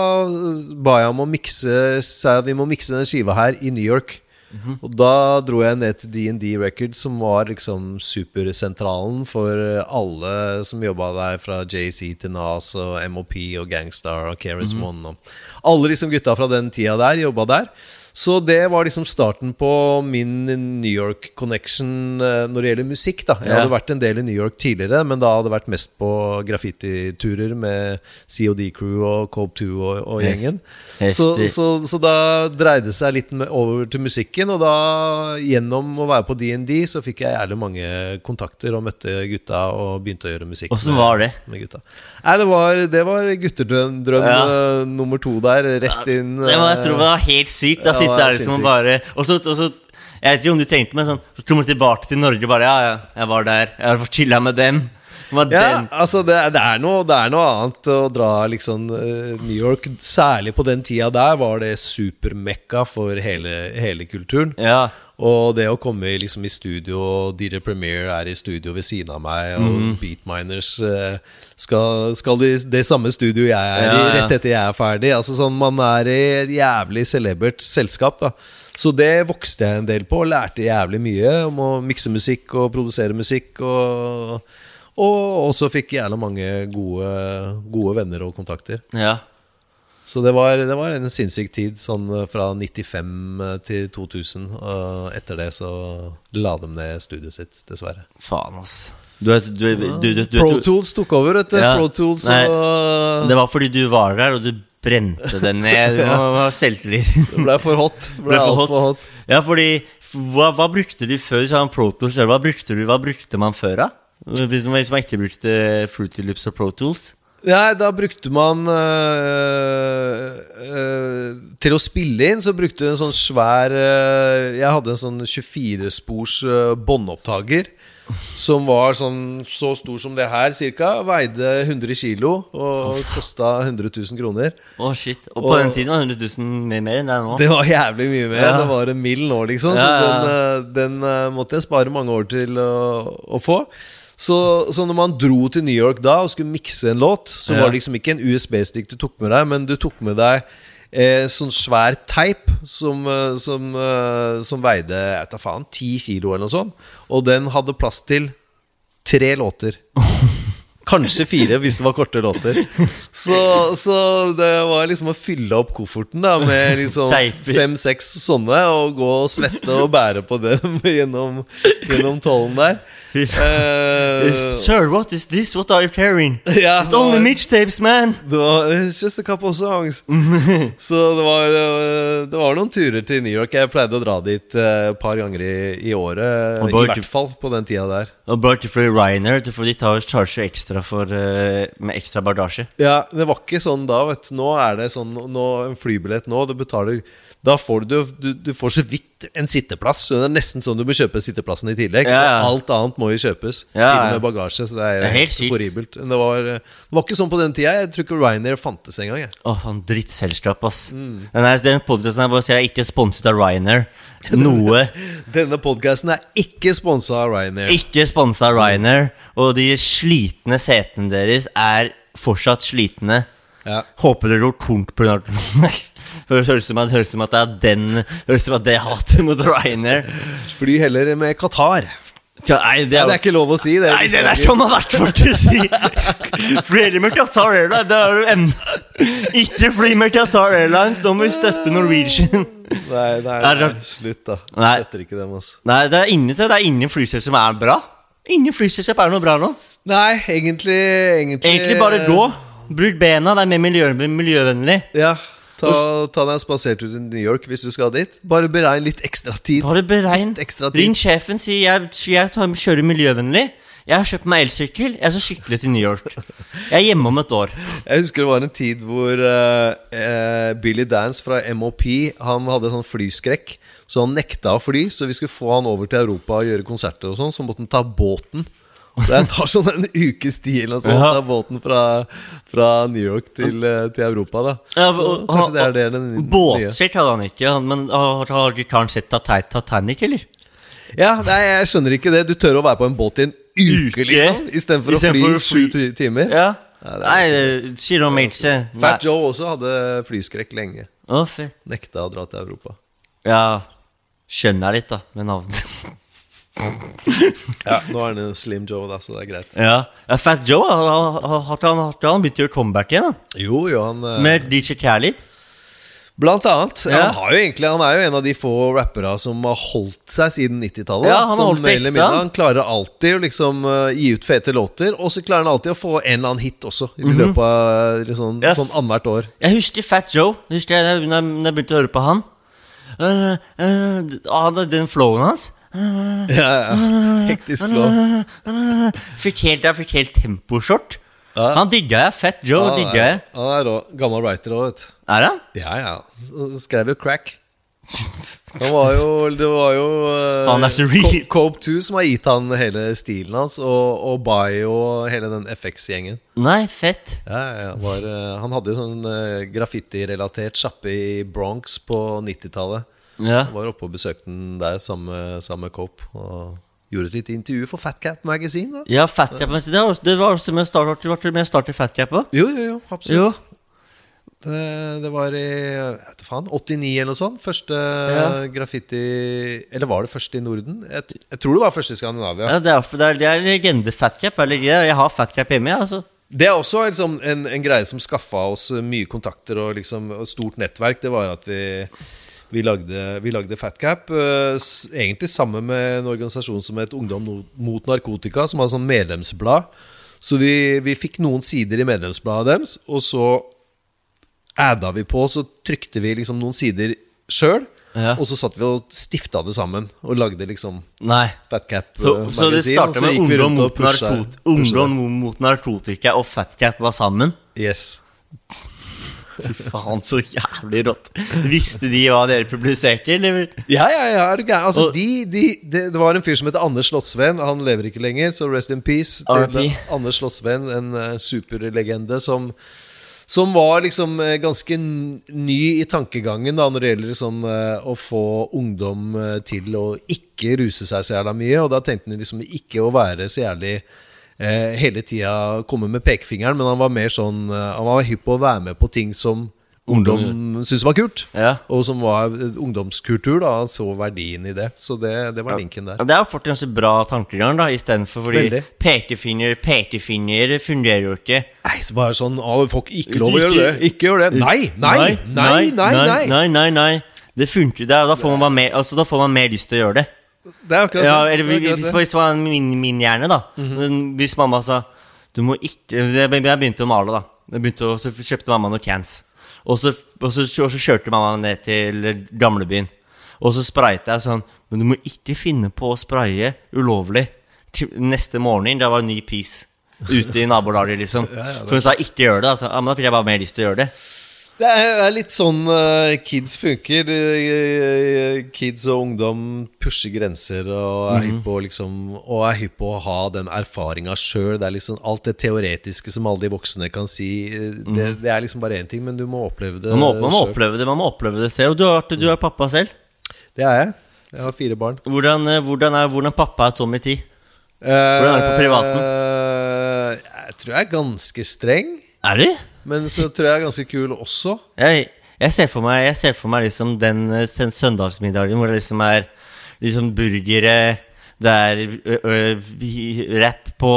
Speaker 8: ba jeg om å mikse, sa jeg vi må mikse den skiva her i New York. Mm-hmm. Og da dro jeg ned til D and D Records, som var liksom supersentralen for alle som jobbet der, fra Jay-Z til Nas og M O P og Gangstar og K R S One, og alle liksom gutta fra den tida der jobbet der. Så det var liksom starten på min New York connection når det gjelder musikk da. Jeg hadde vært en del i New York tidligere, men da hadde jeg vært mest på graffiti-turer med C O D Crew og Cope to og, og gjengen. Så, så, så da dreide det seg litt med, over til musikken, og da gjennom å være på D and D så fikk jeg jævlig mange kontakter og møtte gutta og begynte å gjøre musikk.
Speaker 7: Hvordan var det?
Speaker 8: Med, med gutta. Nei, det var, det var gutterdrøm drøm, ja. nummer to der, rett inn.
Speaker 7: Det var, jeg tror det var helt sykt da. Sitte der liksom og bare og så, og så, jeg vet ikke om du tenkte meg sånn, så kom jeg tilbake til Norge bare, ja, ja, jeg var der, jeg har fått chillet med dem.
Speaker 8: Ja, den. altså det, det, er noe, det er noe annet å dra liksom uh, New York, særlig på den tida der var det supermekka for hele, hele kulturen.
Speaker 7: Ja.
Speaker 8: Og det å komme liksom i studio, D J Premier er i studio ved siden av meg, og mm. Beatminers uh, skal, skal i det samme studio jeg er ja, i, rett etter jeg er ferdig. Altså sånn, man er i et jævlig celebert selskap da. Så det vokste jeg en del på, og lærte jævlig mye om å mikse musikk og produsere musikk, og, og også fikk jævlig mange gode, gode venner og kontakter.
Speaker 7: Ja.
Speaker 8: Så det var, det var en sinnssyk tid, sånn fra nittifem til to tusen, og etter det så la de ned studioet sitt, dessverre.
Speaker 7: Faen, ass. Du vet, du, du, du, du, du,
Speaker 8: Pro Tools tok over, vet du. Ja. Pro Tools
Speaker 7: Nei,
Speaker 8: og...
Speaker 7: det var fordi du var der, og du brente den ned. Du var selvtillit.
Speaker 8: Det ble for hot. Det ble, ble for, hot. for hot.
Speaker 7: Ja, fordi, hva, hva brukte du før? Så han Pro Tools, hva brukte du, hva brukte man før da? Hvis man ikke brukte Fruity Loops og Pro Tools?
Speaker 8: Ja, da brukte man øh, øh, til å spille inn så brukte du en sånn svær øh, jeg hadde en sånn tjuefire spors øh, båndopptaker som var sånn så stor som det her cirka, veide hundre kilo og kostet hundre tusen kroner.
Speaker 7: Åh, oh, shit. Og på og, den tiden var hundre tusen mer, mer enn det nå.
Speaker 8: Det var jævlig mye mer. Ja. Det var en mill nå liksom,
Speaker 7: ja,
Speaker 8: så
Speaker 7: ja.
Speaker 8: den, den uh, måtte jeg spare mange år til å, å få. Så, så når man dro til New York da og skulle mikse en låt, så ja. var det liksom ikke en U S B-stikk du tok med deg, men du tok med deg eh, sånn svær teip som, som, eh, som veide, jeg vet da faen, ti kilo eller noe sånt. Og den hadde plass til tre låter. Kanskje fire hvis det var korte låter. Så, så det var liksom å fylle opp kofferten da med liksom fem-seks sånne, og gå og svette og bære på dem gjennom, gjennom tålen der.
Speaker 7: Uh, Sir, what is this? What are you carrying?
Speaker 8: Yeah,
Speaker 7: it's only mixtapes, man.
Speaker 8: Det var, it's just a couple of songs. Så det var, det var noen turer til New York. Jeg pleide å dra dit et par ganger i, i året, i hvert fall på den tida der.
Speaker 7: Og bare til Free Ryanair, for de tar charge ekstra for, med ekstra bardasje.
Speaker 8: Ja, det var ikke sånn da, vet du. Nå er det sånn, nå, en flybillett nå, du betaler, da får du, du, du får så vidt en sitteplass. Det er nesten sånn du må kjøpe sitteplassen i tillegg.
Speaker 7: Ja, ja.
Speaker 8: Alt annet må jo kjøpes,
Speaker 7: ja, ja.
Speaker 8: til med bagasje, så det er,
Speaker 7: det er helt sykt.
Speaker 8: Horribelt. Det var, det var ikke sånn på den tida. Jeg tror ikke Ryanair fantes en gang. Jeg.
Speaker 7: Åh, faen, drittselskap, ass. Mm. Den, er, den podcasten her, bare sier jeg ikke sponset av Ryanair. Noe.
Speaker 8: Denne podcasten er ikke sponset av Ryanair.
Speaker 7: Ikke sponset av Ryanair. Og de slitne setene deres er fortsatt slitne.
Speaker 8: Ja.
Speaker 7: Håper dere går tungt på den. For det høres som at, høres som at det er den høres som at det hater mot Ryanair.
Speaker 8: Fly heller med Qatar.
Speaker 7: Ja, nei, det, er,
Speaker 8: ja, det er ikke lov å si det.
Speaker 7: Nei, det er som har vært for til å si. Fly med Qatar Airlines. Det er jo en ikke fly med Qatar Airlines. Da må vi støtte Norwegian.
Speaker 8: Nei, nei, nei, slutt da. Støtter ikke dem, altså.
Speaker 7: Nei, det er ingen, det er ingen flyselskap som er bra. Ingen flyselskap er noe bra nå.
Speaker 8: Nei, egentlig Egentlig,
Speaker 7: egentlig bare gå. Bruk bena, det er mer miljø, miljøvennlig.
Speaker 8: Ja, ta, ta deg en spasert ut i New York hvis du skal dit. Bare beregn litt ekstra tid.
Speaker 7: Bare beregn.
Speaker 8: Ekstra tid.
Speaker 7: Ring sjefen, si jeg, jeg tar, kjører miljøvennlig. Jeg har kjøpt meg elsykkel. Jeg skal sykle til New York. Jeg er hjemme om et år.
Speaker 8: Jeg husker det var en tid hvor uh, uh, Billy Dance fra M O P, han hadde sånn flyskrekk, så han nekta å fly. Så vi skulle få han over til Europa og gjøre konserter og sånn, så måtte han ta båten Det tar sånn en ukes tid eller sånt, ja. Av båten fra, fra New York til, til Europa da.
Speaker 7: Ja,
Speaker 8: så
Speaker 7: og,
Speaker 8: kanskje det er det den
Speaker 7: båtskilt hadde han ikke, men har, har ikke han sett Titanic, eller?
Speaker 8: Ja, nei, jeg skjønner ikke det. Du tør å være på en båt i en uke, uke? liksom I stedet for I stedet å fly sju fly... timer.
Speaker 7: Ja, ja Nei, det sier noe mer ikke.
Speaker 8: Fat Joe også hadde flyskrekk lenge.
Speaker 7: Å, fett.
Speaker 8: Nekta å dra til Europa.
Speaker 7: Ja, skjønner jeg litt da, med navnet.
Speaker 8: Ja, nå er han Slim Joe da, så det er greit.
Speaker 7: Ja, ja Fat Joe, har han, han begynt å gjøre comeback igjen da?
Speaker 8: Jo, jo, han
Speaker 7: Med D J Khaled?
Speaker 8: Blant annet,
Speaker 7: ja.
Speaker 8: han, har jo egentlig, han er jo en av de få rappere som har holdt seg siden nittitallet.
Speaker 7: Ja, han har holdt
Speaker 8: det ekte. Han klarer alltid å liksom, uh, gi ut fete låter, og så klarer han alltid å få en eller annen hit også I
Speaker 7: Mhm.
Speaker 8: løpet av liksom,
Speaker 7: Ja,
Speaker 8: sånn annethvert år.
Speaker 7: Jeg husker Fat Joe, jeg husker jeg, når jeg når jeg begynte å høre på han. Uh, uh, den flowen hans.
Speaker 8: Ja, ja, hektisk flow.
Speaker 7: Fikk helt, jeg fikk helt temposhort.
Speaker 8: Ja.
Speaker 7: Han digger jeg, Fat Joe
Speaker 8: Ja,
Speaker 7: digger jeg.
Speaker 8: Han er rå, gammel writer også, vet du.
Speaker 7: Er han?
Speaker 8: Ja, ja, så skrev jo crack. Han var jo, det var jo uh,
Speaker 7: Faen, det er så real.
Speaker 8: Cope to som har gitt han hele stilen hans, og, og Bio og hele den F X-gjengen.
Speaker 7: Nei, fett.
Speaker 8: Ja, ja, var, uh, han hadde jo sånn uh, graffiti-relatert sjappe I Bronx på nittitallet.
Speaker 7: Ja.
Speaker 8: Han var oppe og besøkte den der sammen, sammen med Cope og gjorde et litt intervju for Fat Cat Magazine da.
Speaker 7: Ja, Fat Cat Magazine, det var, det var også med start, det var med start I Fat Cat på.
Speaker 8: Jo, jo, jo, absolutt
Speaker 7: Jo.
Speaker 8: Det, det var I, jeg vet ikke faen, åttini eller noe sånt. Første
Speaker 7: Ja.
Speaker 8: graffiti, eller var det første I Norden? Jeg, jeg tror det var første I Skandinavia.
Speaker 7: Ja, det er, det er, det er legende Fat Cap, eller jeg har Fat Cap hjemme, ja, altså.
Speaker 8: Det er også liksom, en, en greie som skaffet oss mye kontakter og liksom, og stort nettverk. Det var at vi Vi lagde, vi lagde Fat Cap uh, s- egentlig sammen med en organisasjon som het Ungdom no- mot narkotika, som har sånn medlemsblad. Så vi, vi fikk noen sider I medlemsbladet deres, og så adda vi på, så trykte vi liksom noen sider selv,
Speaker 7: Ja.
Speaker 8: og så satt vi og stifta det sammen, og lagde liksom
Speaker 7: Nei.
Speaker 8: Fat Cap
Speaker 7: Så,
Speaker 8: uh,
Speaker 7: så det
Speaker 8: magasin, og
Speaker 7: startet
Speaker 8: så
Speaker 7: med
Speaker 8: gikk vi
Speaker 7: ungdom
Speaker 8: rundt og
Speaker 7: mot,
Speaker 8: pusha-
Speaker 7: narkot
Speaker 8: pusha
Speaker 7: ungdom
Speaker 8: det.
Speaker 7: mot narkotika og Fat Cap var sammen.
Speaker 8: Yes.
Speaker 7: Fy faen, så jævlig rått. Visste de hva dere publiserte, eller?
Speaker 8: Ja, ja, ja, er du gæren? Altså,
Speaker 7: Og-
Speaker 8: de, de, det, det var en fyr som heter Anders Slottsveen. Han lever ikke lenger, så rest in peace
Speaker 7: R
Speaker 8: til
Speaker 7: I P.
Speaker 8: Anders Slottsveen, en uh, superlegende som, som var liksom eh, ganske n- ny I tankegangen da, når det gjelder liksom, eh, å få ungdom eh, til å ikke ruse seg så jævla mye. Og da tenkte han liksom ikke å være så jævlig eh, hele tida komme med pekefingeren, men han var mer sånn eh, han var hypp på å være med på ting som ungdom syntes var kult,
Speaker 7: Ja.
Speaker 8: og som var eh, ungdomskultur da. Han så verdien I det, så det, det var linken der.
Speaker 7: Ja, det er fått en ganske bra tankegang da, I stedet for fordi
Speaker 8: Veldig.
Speaker 7: pekefinger, pekefinger fungerer jo ikke.
Speaker 8: Nei, så bare sånn, å, folk ikke lov å gjøre det, ikke gjør det. Nei, nei, nei, nei, nei.
Speaker 7: Nei, nei, nei. Det funker, det er, da, får man bare mer, altså, da får man mer lyst til å gjøre det.
Speaker 8: Det er akkurat
Speaker 7: Ja,
Speaker 8: det.
Speaker 7: eller
Speaker 8: Det er
Speaker 7: hvis,
Speaker 8: akkurat
Speaker 7: hvis
Speaker 8: det.
Speaker 7: hvis det var min, min hjerne da Men Hvis mamma sa du må ikke, jeg jeg begynte å male da jeg begynte å, Så kjøpte mamma noen cans og så, og, så, og så kjørte mamma ned til gamlebyen Og så sprayte jeg sånn Men du må ikke finne på å spraye ulovlig Til Neste morgen, det var en ny pis Ute I nabolaget liksom For hun sa ikke gjør det altså. Ja, men da fikk jeg bare mer lyst til å gjøre det
Speaker 8: Det er, det er litt sånn uh, kids funker. Uh, kids og ungdom pusher grenser og er hypp på liksom, og er hypp på å ha den erfaringen selv. Det er liksom alt det teoretiske som alle de voksne kan si. uh, Det, det er liksom bare en ting, men du må oppleve det
Speaker 7: Man må, man må
Speaker 8: selv.
Speaker 7: oppleve det, man må oppleve det selv Og du har, du er pappa selv
Speaker 8: Det er jeg. Jeg har fire barn.
Speaker 7: Hvordan, eh, hvordan, er, hvordan pappa er Tommy T? Hvordan er det på privaten?
Speaker 8: Uh, jeg tror jeg er ganske streng,
Speaker 7: Er du?
Speaker 8: men så tror jeg jeg er ganske kul også.
Speaker 7: Jeg, jeg ser for meg, jeg ser for meg liksom den eh, sen- søndagsmiddagen hvor det liksom er liksom burgere, det er ø, ø, vi- rap på.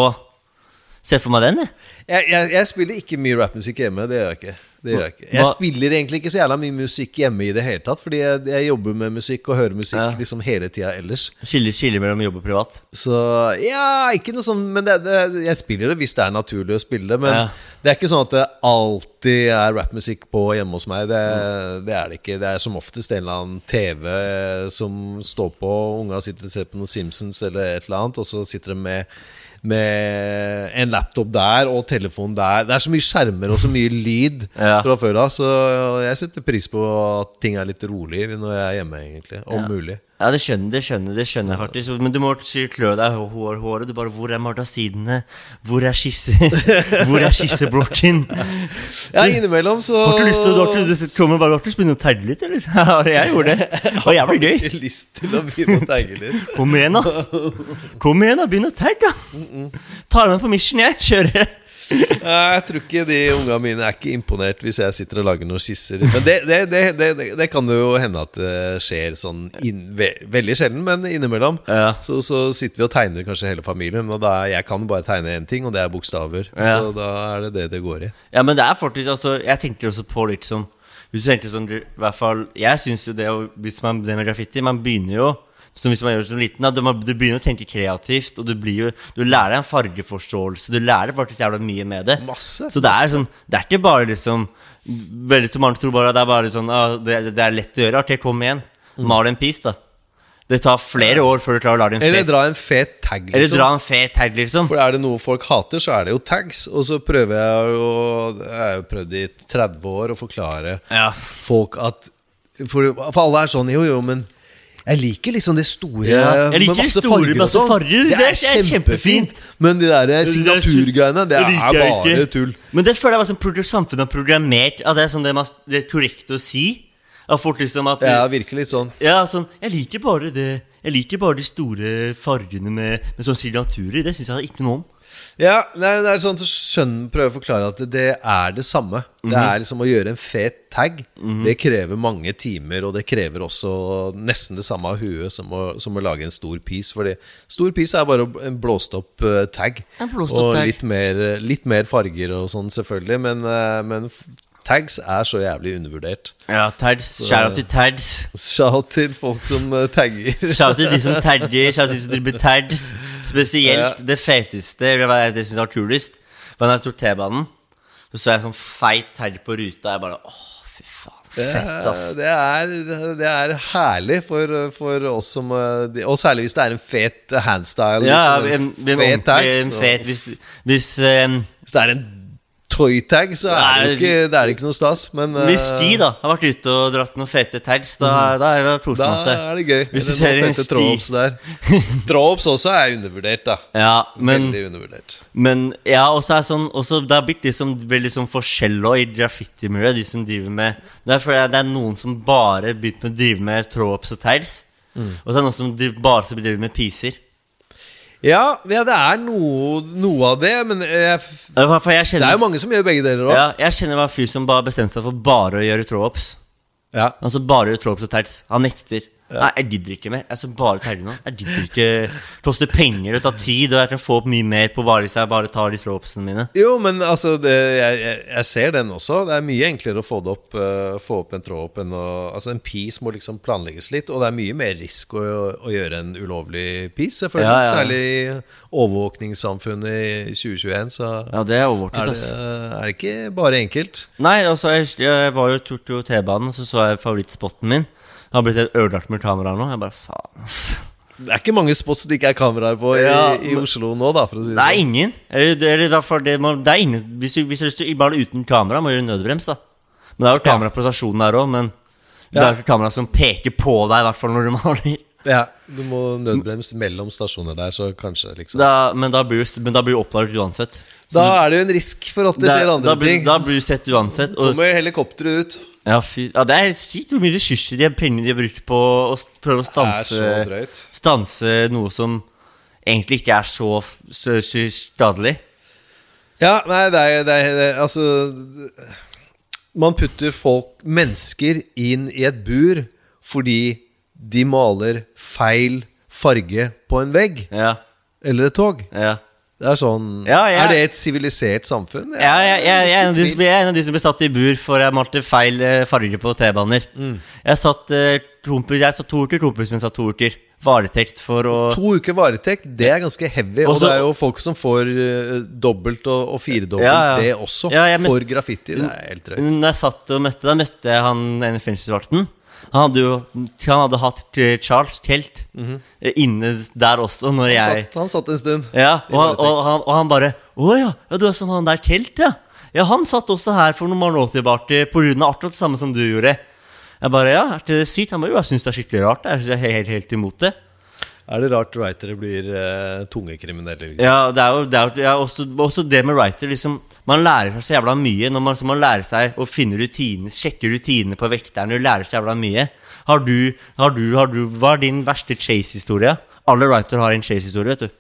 Speaker 7: Ser for meg den, jeg.
Speaker 8: Jeg, jeg, jeg spiller ikke mye rapmusikk hjemme, det gjør jeg ikke. Det gjør jeg ikke. Jeg
Speaker 7: Hva-
Speaker 8: spiller egentlig ikke så jævla mye musikk hjemme I det hele tatt, fordi jeg, jeg jobber med musikk og hører musikk
Speaker 7: Ja.
Speaker 8: liksom hele tiden ellers.
Speaker 7: Skiller, skiller mellom jobb og privat.
Speaker 8: Så ja, ikke noe sånn, men det, det, jeg spiller det hvis det er naturlig å spille det, men
Speaker 7: Ja.
Speaker 8: det er ikke sånn at det alltid er rapmusikk på hjemme hos meg. Det, det er det ikke. Det er som oftest en eller annen T V som står på, unga sitter og ser på noen Simpsons eller et eller annet, og så sitter de med med en laptop der og telefon der. Det er så mye skjermer og så mye lyd ja. Fra før av, så jeg setter pris på at ting er litt rolig når jeg er hjemme egentlig, om ja. Mulig.
Speaker 7: Ja, det skjønner, det skjønner, det skjønner jeg faktisk. Men du må klø deg hår, håret. Du bare, hvor er mardasidene? Hvor er skisse? Hvor er skisseblokken?
Speaker 8: Ja, innimellom så...
Speaker 7: Har du lyst til å, har du, kommer bare, har du lyst til å begynne å tagge litt, eller? Ja, jeg gjorde det. Det var jævlig gøy.
Speaker 8: Jeg har ikke lyst til å begynne å tagge litt.
Speaker 7: Kom igjen da. Kom igjen da, begynn å tagge da. Ta deg med på mission, jeg. Kjører.
Speaker 8: Jeg tror ikke de ungene mine er ikke imponert hvis jeg sitter og lager noen skisser. Men det, det, det, det, det, det kan jo hende at det skjer sånn inn, ve, veldig sjelden, men innimellom ja. så, så sitter vi og tegner kanskje hele familien. Og da, jeg kan bare tegne en ting, og det er bokstaver ja. Så da er det det det går i.
Speaker 7: Ja, men det er faktisk, altså, jeg tenker også på litt som hvis du tenker sånn, i hvert fall jeg synes jo det, hvis man, det med graffiti, man begynner jo som hvis man gjør det som liten, du, du begynner å tenke kreativt, og du, blir jo, du lærer deg en fargeforståelse, du lærer faktisk jævlig mye med det.
Speaker 8: Masse,
Speaker 7: så det er, sånn, det er ikke bare liksom, veldig som man tror bare, det er bare sånn, ah, det, det er lett å gjøre, artig, kom igjen, mm. mal en piece da. Det tar flere år før du klarer å lage en fet...
Speaker 8: Eller dra en fet tag, liksom.
Speaker 7: Eller dra en fet tag, liksom.
Speaker 8: For er det noe folk hater, så er det jo tags. Og så prøver jeg å... Jeg har jo prøvd i tretti år å forklare ja. Folk at... For, for alle er sånn, jo jo, men... Jeg liker liksom det store ja,
Speaker 7: jeg liker
Speaker 8: med masse
Speaker 7: det store
Speaker 8: farger,
Speaker 7: masse farger.
Speaker 8: Det, det er, er kjempefint. Men de der signaturgreiene, det er bare ikke. Tull.
Speaker 7: Men det føler jeg var sånn samfunnet har programmert at det er sånn det, det er korrekt å si. At folk liksom at
Speaker 8: ja, virkelig sånn.
Speaker 7: Ja, sånn, jeg liker bare det. Jeg liker bare de store fargene med, med sånne signaturer. Det synes jeg ikke noe om.
Speaker 8: Ja, det er, det er sånn at skjønn prøver å forklare at det er det samme. Mm-hmm. Det er liksom å gjøre en fet tag. Mm-hmm. Det krever mange timer, og det krever også nesten det samme av huet som å, som å lage en stor piece. Fordi stor piece er bare en blåst opp uh, tag.
Speaker 7: En blåst opp
Speaker 8: og
Speaker 7: tag.
Speaker 8: Litt mer, litt mer farger og sånn selvfølgelig, men, uh, men tags er så jævlig undervurdert.
Speaker 7: Ja, tags, shout out til tags.
Speaker 8: Shout out til folk som uh, tagger.
Speaker 7: Shout out til de som tagger, shout out til de som driver tags. Spesielt ja. Det feteste, det var det jeg synes var kulest. Men når jeg tok T-banen, så så jeg sånn feit tag på ruta, jeg bare, åh, fy faen. Fett, ass.
Speaker 8: Det er, det er herlig for, for oss som og særlig hvis det er en fet handstyle
Speaker 7: ja,
Speaker 8: liksom, en,
Speaker 7: en, en fet tag en fet, hvis, hvis, um,
Speaker 8: hvis det er en toy-tag, så er det, ikke, det er ikke noe stas, men,
Speaker 7: hvis Ski da har vært ute og dratt noen fete tags, da, mm. da er det kosen av seg.
Speaker 8: Da er det gøy.
Speaker 7: Hvis
Speaker 8: du ser noen fete tråhops der. Tråhops også er undervurdert da.
Speaker 7: Ja, men,
Speaker 8: veldig undervurdert.
Speaker 7: Men ja, også er sånn, også, det har blitt liksom veldig sånn forskjell i graffiti-miljøet, de som driver med, derfor er det noen som bare begynner med å drive med tråhops og tags, mm. og så er det noen som driver, bare som driver med piser.
Speaker 8: Ja, ja, det er noe, noe av det, men jeg,
Speaker 7: jeg kjenner,
Speaker 8: det er jo mange som gjør begge deler også.
Speaker 7: Ja, jeg kjenner hva fyr som bare bestemte seg for bare å gjøre tråhops.
Speaker 8: Ja.
Speaker 7: Altså bare gjøre tråhops og tags. Han nekter. Ja. Nei, jeg gidder ikke mer. Jeg skal bare tagge nå. Jeg gidder ikke koste penger, det tar tid, og jeg kan få opp mye mer på bare hvis jeg bare tar de tråhopsene mine.
Speaker 8: Jo, men altså, det, jeg, jeg, jeg ser den også. Det er mye enklere å få det opp, uh, få opp en trådhopp enn å, altså en piece må liksom planlegges litt, og det er mye mer risk å, å gjøre en ulovlig piece, selvfølgelig. Ja, ja. Særlig i overvåkningssamfunnet i tjue tjueen, så
Speaker 7: ja, det er, overvåket,
Speaker 8: er, det, er det ikke bare enkelt.
Speaker 7: Nei, altså, jeg, jeg var jo tok jo T-banen, så så jeg favorittspotten min. Det har blitt et ødelagt med kamera nå. Jeg bare, faen ass.
Speaker 8: Det er ikke mange spots det ikke er kameraer på i, ja, i Oslo nå da, for å si det sånn.
Speaker 7: Det er ingen. Eller, det, eller derfor, det, må, det er ingen. Hvis du, hvis du bare uten kamera må gjøre nødbrems da. Men det er jo kamera på stasjonen der også, men det er jo ikke kamera som peker på deg, i hvert fall når du maler.
Speaker 8: Ja, du må nødbrems mellom stasjoner der, så kanskje liksom
Speaker 7: da, men, da blir, men da blir du oppdaget uansett. Så
Speaker 8: da er det jo en risk for at det skjer andre
Speaker 7: da blir,
Speaker 8: ting.
Speaker 7: Da blir du sett uansett og,
Speaker 8: kommer helikopteret ut.
Speaker 7: Ja, fy, ja, det er sykt hvor mye ressurser de har pengene de har brukt på å prøve å stanse, stanse noe som egentlig ikke er så, så, så skadelig.
Speaker 8: Ja, nei, det er, det er, det er altså man putter folk, mennesker inn i et bur fordi de maler feil farge på en vegg.
Speaker 7: Ja.
Speaker 8: Eller et tog.
Speaker 7: Ja.
Speaker 8: Det er sånn,
Speaker 7: ja, ja.
Speaker 8: Er det et sivilisert samfunn?
Speaker 7: Ja, ja, ja, jeg, er en de, jeg er en av de som ble satt i bur for jeg malte feil uh, farge på T-baner. Mm. Jeg satt uh, trompus, jeg satt to uker, trompus, men satt to uker varetekt for å...
Speaker 8: To uker varetekt, det er ganske heavy, også, og det er jo folk som får uh, dobbelt og, og firedobbelt ja, ja. Det også, ja, for møtte, graffiti, det er helt drøyt.
Speaker 7: Når jeg satt og møtte, da møtte jeg han en fengselsvakten. Han hadde jo Han hadde hatt Charles Kelt mm-hmm. inne der også når
Speaker 8: han
Speaker 7: jeg
Speaker 8: satt, Han satt en stund.
Speaker 7: Ja, og han, og han, og han bare Å ja, ja, du er som han der Kelt, ja. Ja, han satt også her for noen måneder tilbake på grunn av akkurat det samme som du gjorde. Jeg bare, ja, er det sykt? Han bare, jo, jeg synes det er skikkelig rart. Jeg er helt, helt imot det.
Speaker 8: Er det rart writere blir uh, tunge kriminelle? Liksom?
Speaker 7: Ja, det er jo, det er jo ja, også, også det med writer liksom, man lærer seg så jævla mye når man, man lærer seg å finne rutiner, sjekke rutiner på vekterne, og lærer seg jævla mye. Har du, har du, har du, hva er din verste chase-historie? Alle writer har en chase-historie, vet du.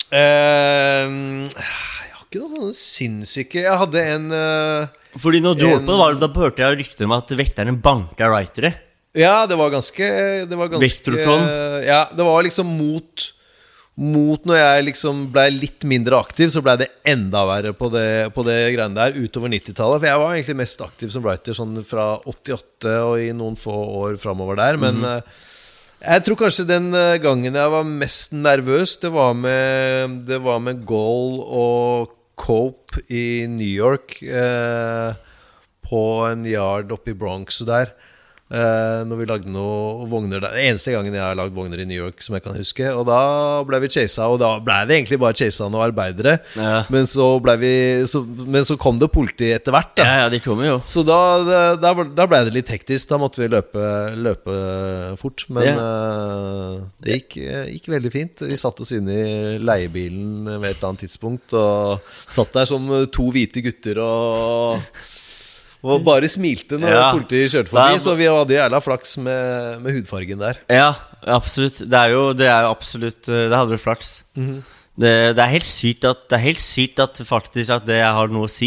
Speaker 8: Uh, jeg har ikke noe sinnssyke. Jeg hadde en uh,
Speaker 7: Fordi når du en... holdt på, var, da hørte jeg rykter om at vekterne banket writere.
Speaker 8: Ja, det var ganske, det var ganske ja, det var liksom mot Mot når jeg liksom ble litt mindre aktiv, så ble det enda verre på det, på det greiene der utover nittitallet. For jeg var egentlig mest aktiv som writer sånn fra åttiåtte og i noen få år fremover der. Men mm. jeg tror kanskje den gangen jeg var mest nervøs, det var med, det var med Goal og Cope i New York, eh, på en yard oppe i Bronx der. Uh, når vi lagde noen vogner der. Eneste gangen jeg har lagd vogner i New York som jeg kan huske. Og da ble vi chasa, og da ble det egentlig bare chasa noen arbeidere. Ja. Men, så ble vi, så, men så kom det politi etter hvert da.
Speaker 7: Ja, ja, de kom jo.
Speaker 8: Så da, da, da ble det litt hektisk. Da måtte vi løpe, løpe fort. Men ja. uh, det gikk, gikk veldig fint. Vi satt oss inne i leiebilen ved et eller annet tidspunkt og satt der som to hvite gutter og Og bare smilte når ja, politiet kjørte forbi. Er, så vi hadde jævla flaks med, med hudfargen der.
Speaker 7: Ja, absolutt. Det er jo, det er jo absolutt Det hadde du flaks. Mm-hmm. det, det er helt sykt at Det er helt sykt at faktisk at det har noe å si.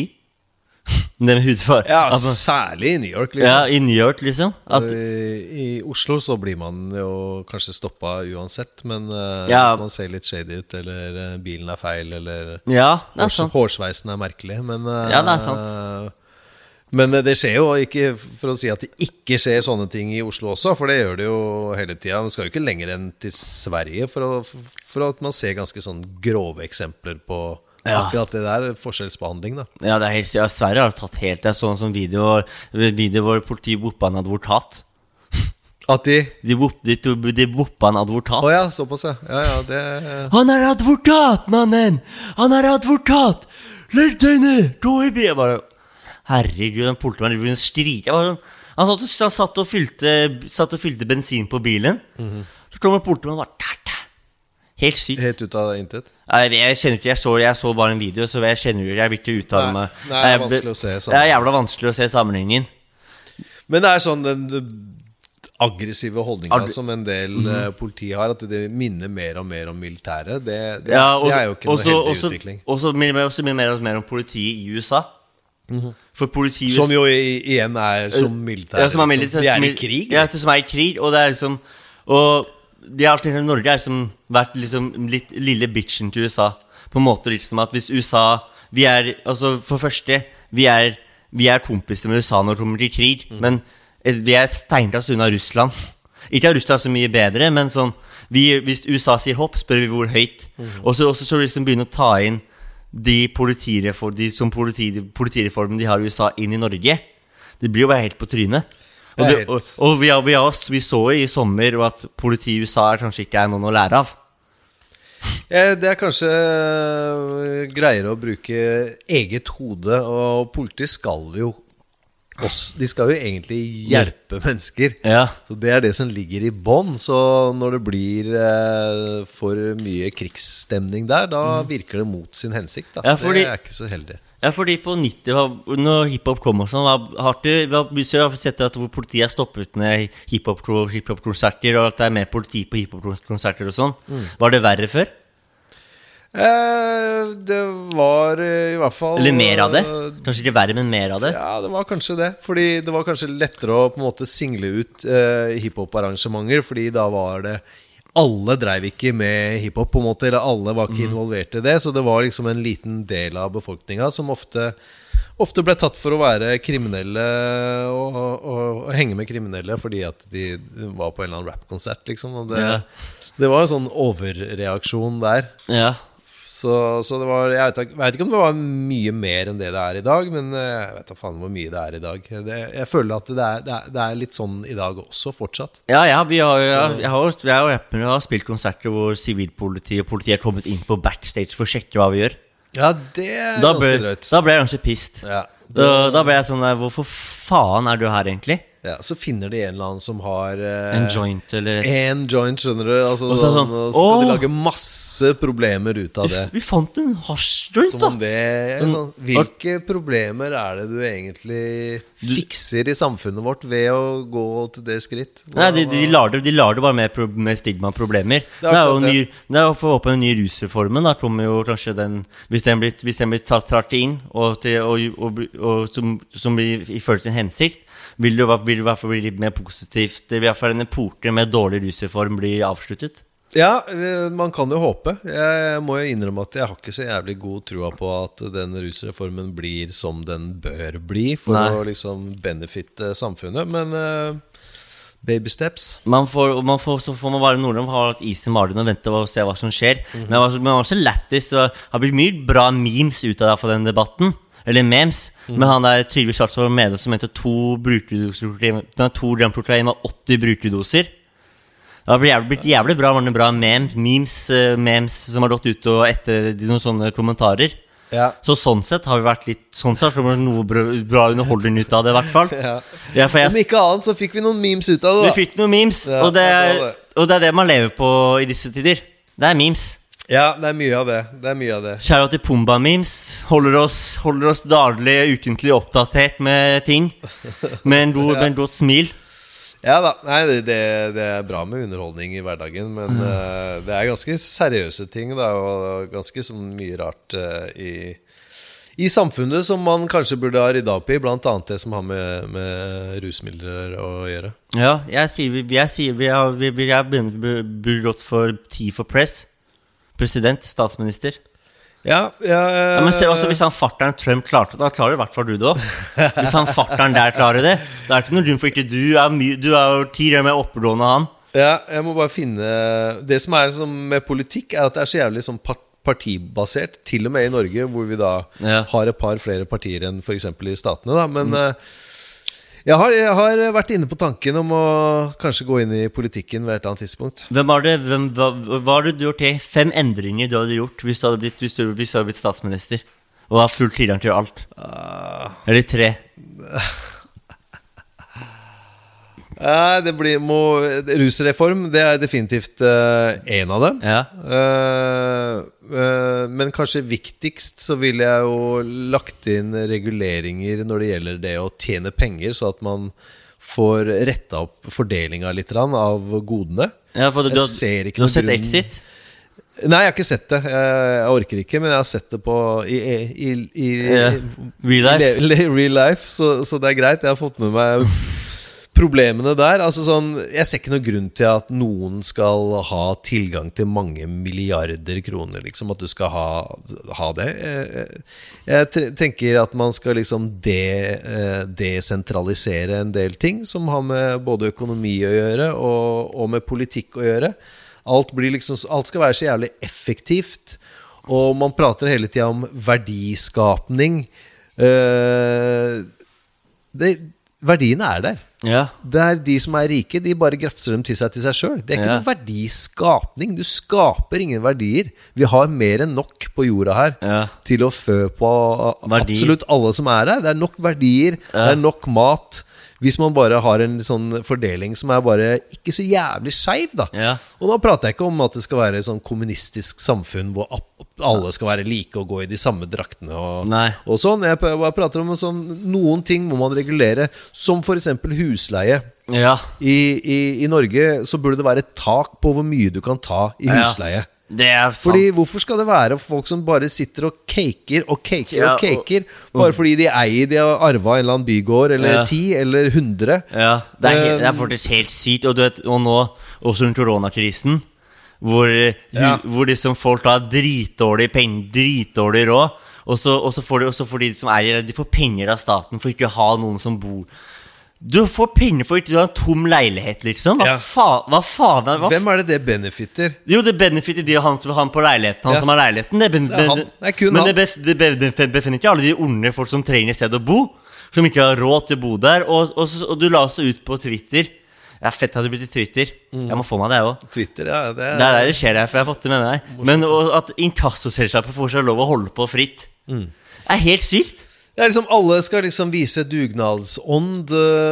Speaker 7: Det med hudfarge.
Speaker 8: Ja, altså, særlig i New York liksom.
Speaker 7: Ja, i New York liksom at,
Speaker 8: I, I Oslo så blir man jo kanskje stoppet uansett. Men uh,
Speaker 7: ja.
Speaker 8: hvis man ser litt shady ut, eller uh, bilen er feil, eller
Speaker 7: ja,
Speaker 8: hårs, hårsveisen er merkelig. Men uh,
Speaker 7: ja, det er sant.
Speaker 8: Men det skjer jo ikke, for å si at det ikke skjer sånne ting i Oslo også, for det gjør det jo hele tiden. Man skal jo ikke lenger enn til Sverige for, å, for at man ser ganske sånn grove eksempler på ja. akkurat det der, forskjellsbehandling da.
Speaker 7: Ja, det er helt, ja, Sverige har tatt helt det, sånn som video, video hvor politiet boppa en advokat.
Speaker 8: At de?
Speaker 7: De, bop, de, de boppa en advokat.
Speaker 8: Åja, oh, såpass ja. Ja, ja, det...
Speaker 7: Han er advokat, mannen! Han er advokat! Legg deg ned! Gå i byen, bare... Herregud, den politimannen begynte å skrike. Han, han, satt, han satt, og fylte, satt og fylte bensin på bilen. Mm-hmm. Så kom politimannen og bare helt sykt.
Speaker 8: Helt ut av intet?
Speaker 7: Jeg, jeg kjenner ikke, jeg så, jeg så bare en video, så jeg kjenner ikke, jeg vil ikke uttale meg.
Speaker 8: Nei, det er vanskelig å se
Speaker 7: sammenhengen. Det er jævla vanskelig å se sammenhengen.
Speaker 8: Men det er sånn den aggressive holdningen Ag- som en del mm-hmm. politi har, at det minner mer og mer om militære. Det, det, ja, også, det er jo ikke noe
Speaker 7: også,
Speaker 8: heldig
Speaker 7: også,
Speaker 8: utvikling.
Speaker 7: Og så minner det mer og mer om politiet i U S A.
Speaker 8: Mm-hmm.
Speaker 7: For politiet
Speaker 8: som jo igjen er som militær,
Speaker 7: ja, som er militær,
Speaker 8: de er i krig
Speaker 7: ja, som er i krig og det er liksom og de har alltid Norge er som vært liksom litt lille bitchen til U S A på en måte liksom at hvis U S A vi er altså for første vi er vi er kompiser med U S A når det kommer til krig mm. men vi er steintas unna Russland ikke er Russland så mye bedre men sånn vi, hvis U S A sier hopp spør vi hvor høyt mm. og så også så liksom begynne å ta inn de politireform, de som politi, politireformen de har i U S A inn i Norge. Det blir jo bare helt på trynet. Og, det, og, og vi, vi, vi så i sommer at politi i U S A er kanskje ikke er noen å lære av.
Speaker 8: Ja, det er kanskje greier å bruke eget hode, og politi skal jo oss, de skal jo egentlig hjelpe mennesker.
Speaker 7: Ja.
Speaker 8: Så det er det som ligger i bånd. Så når det blir eh, for mye krigsstemning der, da mm. virker det mot sin hensikt da. Ja, fordi, det er ikke så heldig.
Speaker 7: Ja, fordi på nitti, når hiphop kom og sånn, har du sett at politiet har stoppet ned hiphop-konserter, hip og at det er mer politi på hiphop-konserter og sånn. Mm. Var det verre før?
Speaker 8: Eh, det var i hvert fall
Speaker 7: Eller mer av det? Kanskje ikke verre, men mer av det?
Speaker 8: Ja, det var kanskje det. Fordi det var kanskje lettere å på en måte single ut eh, hiphop-arrangementer, fordi da var det alle drev ikke med hiphop på en måte, eller alle var ikke involvert i det. Så det var liksom en liten del av befolkningen som ofte, ofte ble tatt for å være kriminelle og, og, og henge med kriminelle fordi at de var på en eller annen rap-konsert liksom. Og det, ja. det var en sånn overreaksjon der.
Speaker 7: Ja.
Speaker 8: Så, så det var, jeg vet, jeg vet ikke om det var mye mer enn det det er i dag, men jeg vet ikke faen hvor mye det er i dag. Det, jeg føler at det er, det, er, det er litt sånn i dag også, fortsatt.
Speaker 7: Ja, ja, vi har, jeg, jeg har, jeg har, jeg har spilt konserter hvor sivilpoliti og politiet har kommet inn på backstage for å sjekke hva vi gjør.
Speaker 8: Ja, det er
Speaker 7: da
Speaker 8: ganske
Speaker 7: ble,
Speaker 8: drøyt.
Speaker 7: Da ble jeg ganske pissed.
Speaker 8: Ja, det,
Speaker 7: da, da ble jeg sånn der, hvorfor faen er du her egentlig?
Speaker 8: Ja, så finner de en eller annen som har eh,
Speaker 7: En joint eller
Speaker 8: En joint, skjønner du. Altså,
Speaker 7: og så,
Speaker 8: sånn,
Speaker 7: sånn,
Speaker 8: så skal
Speaker 7: åh,
Speaker 8: de lage masse problemer ut av det.
Speaker 7: Vi, vi fant en hasjjoint,
Speaker 8: Som
Speaker 7: da.
Speaker 8: om det er sånn, hvilke problemer er det du egentlig fikser i samfunnet vårt ved å gå til det skritt?
Speaker 7: Nei, de, de, lar det, de lar det bare med, pro, med stigma-problemer. Det er, det er jo ny, det er jo for å åpne den nye rusreformen. Da kommer jo kanskje den, hvis den blir, hvis den blir tatt, tatt inn, og, til, og, og, og, og som, som blir i forhold til en hensikt, vil det, vil det i hvert fall bli litt mer positivt. Det vil i hvert fall en epoke med dårlig rusreform bli avsluttet.
Speaker 8: Ja, man kan jo håpe. Jeg må jo innrømme at jeg har ikke så jævlig god trua på at den rusreformen blir som den bør bli for Nei. Å liksom benefitte samfunnet, men uh, baby steps. Man får, man får, så får man bare Nordland ha et is i magen og vente og se hva som skjer. Mm-hmm. Men det var også lættis. Det har blitt mye bra memes ut av det for den debatten. Eller memes, mm. men han der Trygve Slagsvold Vedum som mente to brukerdoser, to gram protein og åtti brukerdoser. Det har blitt jævlig, blitt jævlig bra, var det bra mem, memes, uh, memes som har gått ut og etter noen sånne kommentarer. Ja. Så sånn sett har vi vært litt, sånn sett har vi noe bra, bra underholdning ut av det i hvert fall. Ja. Ja, jeg, Om ikke annet så fikk vi noen memes ut av det da. Vi fikk noen memes, ja, og, det er, det. og det er det man lever på i disse tider. Det er memes. Ja, det er mye av det, det er mye av det. Kjære til Pumba-memes holder oss, holder oss daglig, ukentlig oppdatert med ting. Med en god, ja. med en god smil. Ja da, nei, det, det er bra med underholdning i hverdagen, men mm. uh, det er ganske seriøse ting da, og ganske så mye rart uh, i, i samfunnet som man kanskje burde ha ryddet opp i, blant annet det som har med, med rusmidler å gjøre. Ja, jeg sier vi, jeg sier, vi har, vi, vi har burde gått for T for press. President, statsminister. Ja, ja, ja, men se også, hvis han farteren Trump klarte det, da klarer i hvert fall du det også. Hvis han farteren der klarer det, det er ikke noe grunn for ikke du er, my, du er jo ti år med oppegående han. Ja, jeg må bare finne det som er som med politikk er at det er så jævlig sånn partibasert, til og med i Norge, hvor vi da ja. har et par flere partier enn for eksempel i statene da, men mm. Jeg har, jeg har vært inne på tanken om å kanskje gå inn i politikken ved et eller annet tidspunkt. Hvem var det, hvem, hva, hva har du gjort til? Fem endringer du hadde gjort hvis du hadde blitt, hvis du, hvis du hadde blitt statsminister og har full tilgang til alt? Uh, Eller tre? Ja, det blir må, rusreform, det er definitivt uh, en av dem. Ja. uh, uh, Men kanskje viktigst så vil jeg jo lagt inn reguleringer når det gjelder det å tjene penger, så at man får rettet opp fordelingen litt av godene. Ja, for du, du, har, du har sett grunn... Exit? Nei, jeg har ikke sett det. Jeg orker ikke, men jeg har sett det på i, i, i, yeah. Real life, i, real life så, så det er greit. Jeg har fått med meg problemene der. Altså sånn, jeg ser ikke noe grunn til at noen skal ha tilgang til mange milliarder kroner, liksom, at du skal ha, ha det. Jeg, jeg tenker at man skal liksom de, desentralisere en del ting som har med både økonomi å gjøre og, og med politikk å gjøre. Alt, blir liksom, alt skal være så jævlig effektivt, og man prater hele tiden om verdiskapning. Det, verdiene er der. Ja. Det er de som er rike, de bare grafser dem til seg til seg selv. Det er ikke ja. noe verdiskapning. Du skaper ingen verdier. Vi har mer enn nok på jorda her ja. til å fø på Verdi. Absolutt alle som er her. Det er nok verdier, ja. det er nok mat. Hvis man bare har en sånn fordeling som er bare ikke så jævlig skeiv da. Ja. Og nå prater jeg ikke om at det skal være et sånn kommunistisk samfunn hvor alle skal være like og gå i de samme draktene og, og sånn. Jeg bare prater om sånn, noen ting må man regulere, som for eksempel husleie. Ja. I, i, I Norge så burde det være et tak på hvor mye du kan ta i husleie. Ja. Det er sant. Fordi hvorfor skal det være folk som bare sitter og caker og caker ja, og caker og, bare fordi de eier, de har arvet en eller annen bygård eller ja. ti eller hundre. Ja, det er, helt, det er faktisk helt sykt. Og, du vet, og nå, også under koronakrisen, hvor, ja. hvor liksom folk har dritdårlig penger, dritdårlig råd, og så, og så får de, og så får de som eier, de får penger av staten for ikke å ha noen som bor
Speaker 7: Du får penger for ikke du har en tom leilighet, liksom. Hva,
Speaker 8: Ja.
Speaker 7: fa hva faen er hva
Speaker 8: Hvem er det det benefiter?
Speaker 7: Jo, det benefitter de og han som han på leiligheten. Han
Speaker 8: Ja.
Speaker 7: som har leiligheten. Det, ben
Speaker 8: Det er han. Det er kun
Speaker 7: men
Speaker 8: han.
Speaker 7: det, bef det, bef det befinner ikke alle de unge folk som trenger et sted å bo, som ikke har råd til å bo der. Og, og, og du la også ut på Twitter. Det er fett at du blir til Twitter.
Speaker 8: Mm.
Speaker 7: Jeg må få meg det også.
Speaker 8: Twitter, ja. Det er,
Speaker 7: Det er der det skjer her, for jeg har fått det med meg. Men og, at inkassoselskapet får seg lov å holde på fritt,
Speaker 8: Mm.
Speaker 7: er helt sykt.
Speaker 8: Det er liksom alle skal liksom vise dugnadsånd,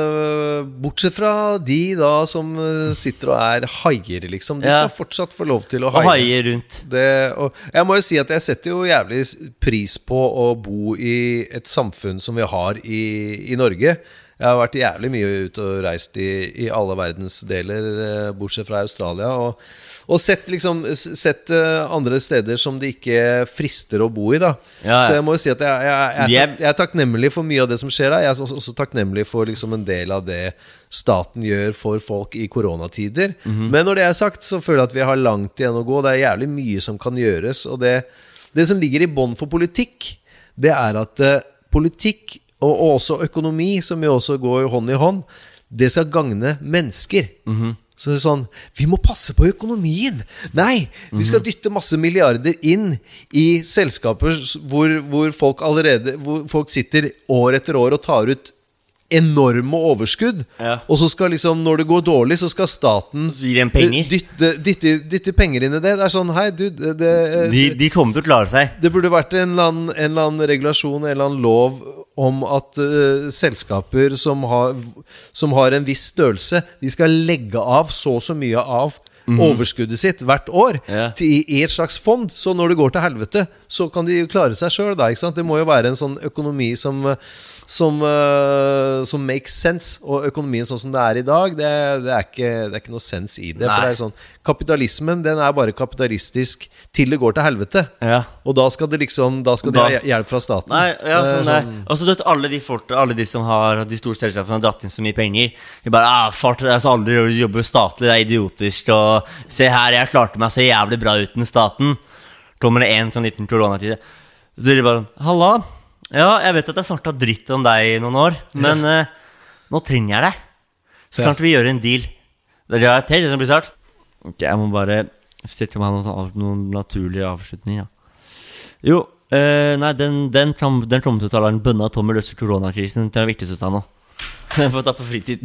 Speaker 8: øh, bortsett fra de da som øh, sitter og er haier, liksom. De
Speaker 7: Ja.
Speaker 8: skal fortsatt få lov til å
Speaker 7: Og
Speaker 8: haie.
Speaker 7: haie rundt.
Speaker 8: Det, og jeg må jo si at jeg setter jo jævlig pris på å bo i et samfunn som vi har i, i Norge. Jeg har vært jævlig mye ute og reist i, i alle verdensdeler, eh, bortsett fra Australia, og, og sett, liksom, s- sett eh, andre steder som det ikke frister å bo i, da.
Speaker 7: Ja, ja.
Speaker 8: Så jeg må jo si at jeg, jeg, jeg,
Speaker 7: De
Speaker 8: er,
Speaker 7: er-
Speaker 8: tak- jeg er takknemlig for mye av det som skjer der. Jeg er også, også takknemlig for liksom en del av det staten gjør for folk i koronatider.
Speaker 7: Mhm.
Speaker 8: Men når det er sagt, så føler jeg at vi har langt igjen å gå. Det er jævlig mye som kan gjøres. Og det, det som ligger i bånn for politikk, det er at eh, politikk og, og også økonomi, som jo også går hånd i hånd, det skal gagne mennesker. Så det er sånn, vi må passe på økonomien. Nei, vi skal dytte masse milliarder inn i selskaper hvor, hvor folk allerede Hvor folk sitter år etter år og tar ut enorme overskudd.
Speaker 7: Ja.
Speaker 8: Og så skal liksom, når det går dårlig, så skal staten
Speaker 7: Så gir dem penger.
Speaker 8: dytte, dytte, dytte penger inn i det. Det er sånn, hei du det, det,
Speaker 7: De, de kommer til å klare seg.
Speaker 8: det burde vært en eller annen, en eller annen regulasjon, en eller annen lov om at uh, selskaper som har, som har en viss størrelse, de skal legge av så og så mye av overskuddet sitt hvert år
Speaker 7: Ja.
Speaker 8: til, i et slags fond. Så når det går til helvete, så kan de jo klare seg selv da, ikke sant? Det må jo være en sånn økonomi som, som, uh, som makes sense. Og økonomien sånn som det er i dag, det, det, er, ikke, det er ikke noe sens i det.
Speaker 7: Nei.
Speaker 8: For det er sånn, kapitalismen, den er bare kapitalistisk til det går til helvete.
Speaker 7: Ja.
Speaker 8: Og da skal det liksom Da skal de
Speaker 7: Da-
Speaker 8: ha hjelp fra staten.
Speaker 7: Nei, ja,
Speaker 8: Det er
Speaker 7: sånn det er.
Speaker 8: sånn-
Speaker 7: Altså, du vet, alle de folk, alle de som har de store selskapene har dratt inn så mye penger. De bare, ah, fart, altså, alle jobber statlig, det er idiotisk. Og se her, jeg klarte meg så jævlig bra uten staten. Kommer det en sånn liten koronatid. Så de bare, halla, ja, jeg vet at jeg snart har dritt om deg i noen år, men eh, nå trenger jeg deg. Så
Speaker 8: Ja.
Speaker 7: kan ikke vi gjøre en deal. Det er til, det som blir sagt. Ok, jeg må bare sitte med noen, av- noen naturlige avslutninger, ja. Jo, eh, nei, den, den, kom- den kommer til å ta en bønne av Tommy løser koronakrisen til å være viktigst ut av nå. Den får ta på fritiden.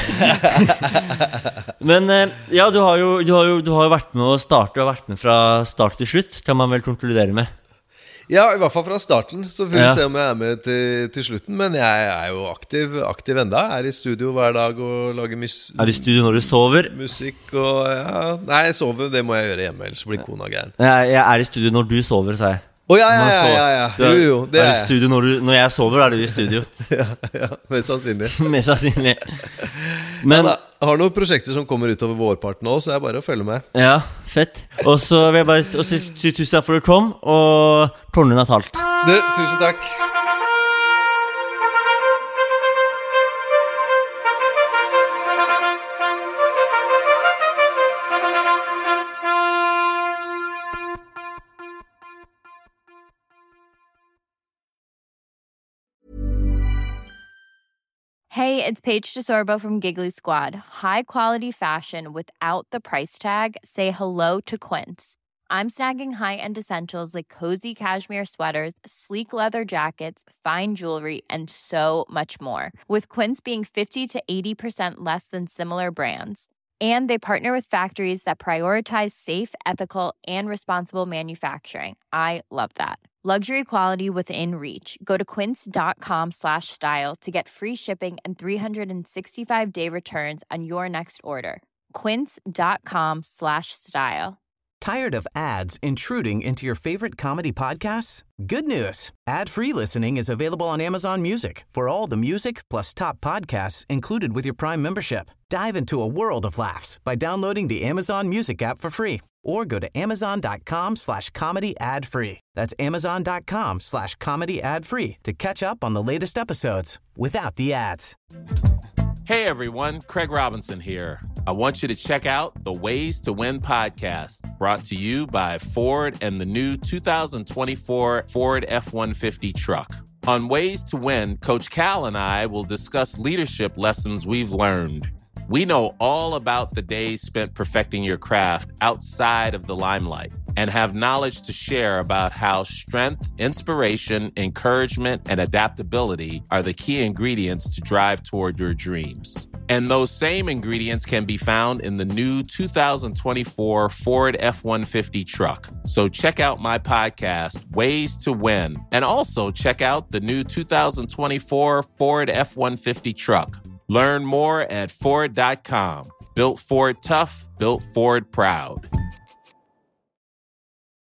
Speaker 7: Men eh, ja, du har, jo, du, har jo, du har jo vært med å starte og vært med fra start til slutt, kan man vel konkludere med.
Speaker 8: Ja, i hvert fall fra starten. Så får vi
Speaker 7: Ja.
Speaker 8: se om jeg er med til, til slutten. Men jeg er jo aktiv, aktiv enda. Jeg er i studio hver dag og lager mus
Speaker 7: Er du i studio når du sover?
Speaker 8: musikk og ja. Nei, jeg sover, det må jeg gjøre hjemme, ellers blir kona gæren.
Speaker 7: Jeg, jeg er i studio når du sover, sa jeg.
Speaker 8: Å ja, ja,
Speaker 7: Når jeg
Speaker 8: ja,
Speaker 7: sover.
Speaker 8: ja, ja.
Speaker 7: Du er,
Speaker 8: Jo, jo, det
Speaker 7: er
Speaker 8: er
Speaker 7: i
Speaker 8: jeg.
Speaker 7: studio når, du, når jeg sover, er du i studio.
Speaker 8: Ja, ja, mest sannsynlig.
Speaker 7: Mest sannsynlig.
Speaker 8: Men
Speaker 7: Men
Speaker 8: jeg har noen prosjekter som kommer utover vårparten også, så det er bare å følge med.
Speaker 7: ja, fett. Og så vil jeg bare og si tusen takk for at du kom, og tårnen er talt.
Speaker 8: Du, tusen takk.
Speaker 10: Hey, it's Paige DeSorbo from Giggly Squad. High quality fashion without the price tag. Say hello to Quince. I'm snagging high-end essentials like cozy cashmere sweaters, sleek leather jackets, fine jewelry, and so much more. With Quince being fifty to eighty percent less than similar brands. And they partner with factories that prioritize safe, ethical, and responsible manufacturing. I love that. Luxury quality within reach. Go to quince.com slash style to get free shipping and three sixty-five day returns on your next order. Quince.com slash style.
Speaker 11: Tired of ads intruding into your favorite comedy podcasts? Good news. Ad-free listening is available on Amazon Music for all the music plus top podcasts included with your Prime membership. Dive into a world of laughs by downloading the Amazon Music app for free or go to amazon.com slash comedy ad free. That's amazon.com slash comedy ad free to catch up on the latest episodes without the ads.
Speaker 12: Hey everyone, Craig Robinson here. I want you to check out the Ways to Win podcast, brought to you by Ford and the new two thousand twenty-four Ford F one fifty truck. On Ways to Win, Coach Cal and I will discuss leadership lessons we've learned. We know all about the days spent perfecting your craft outside of the limelight and have knowledge to share about how strength, inspiration, encouragement, and adaptability are the key ingredients to drive toward your dreams. And those same ingredients can be found in the new two thousand twenty-four Ford F one fifty truck. So check out my podcast, Ways to Win, and also check out the new two thousand twenty-four Ford F one fifty truck. Learn more at Ford dot com. Built Ford tough, built Ford proud.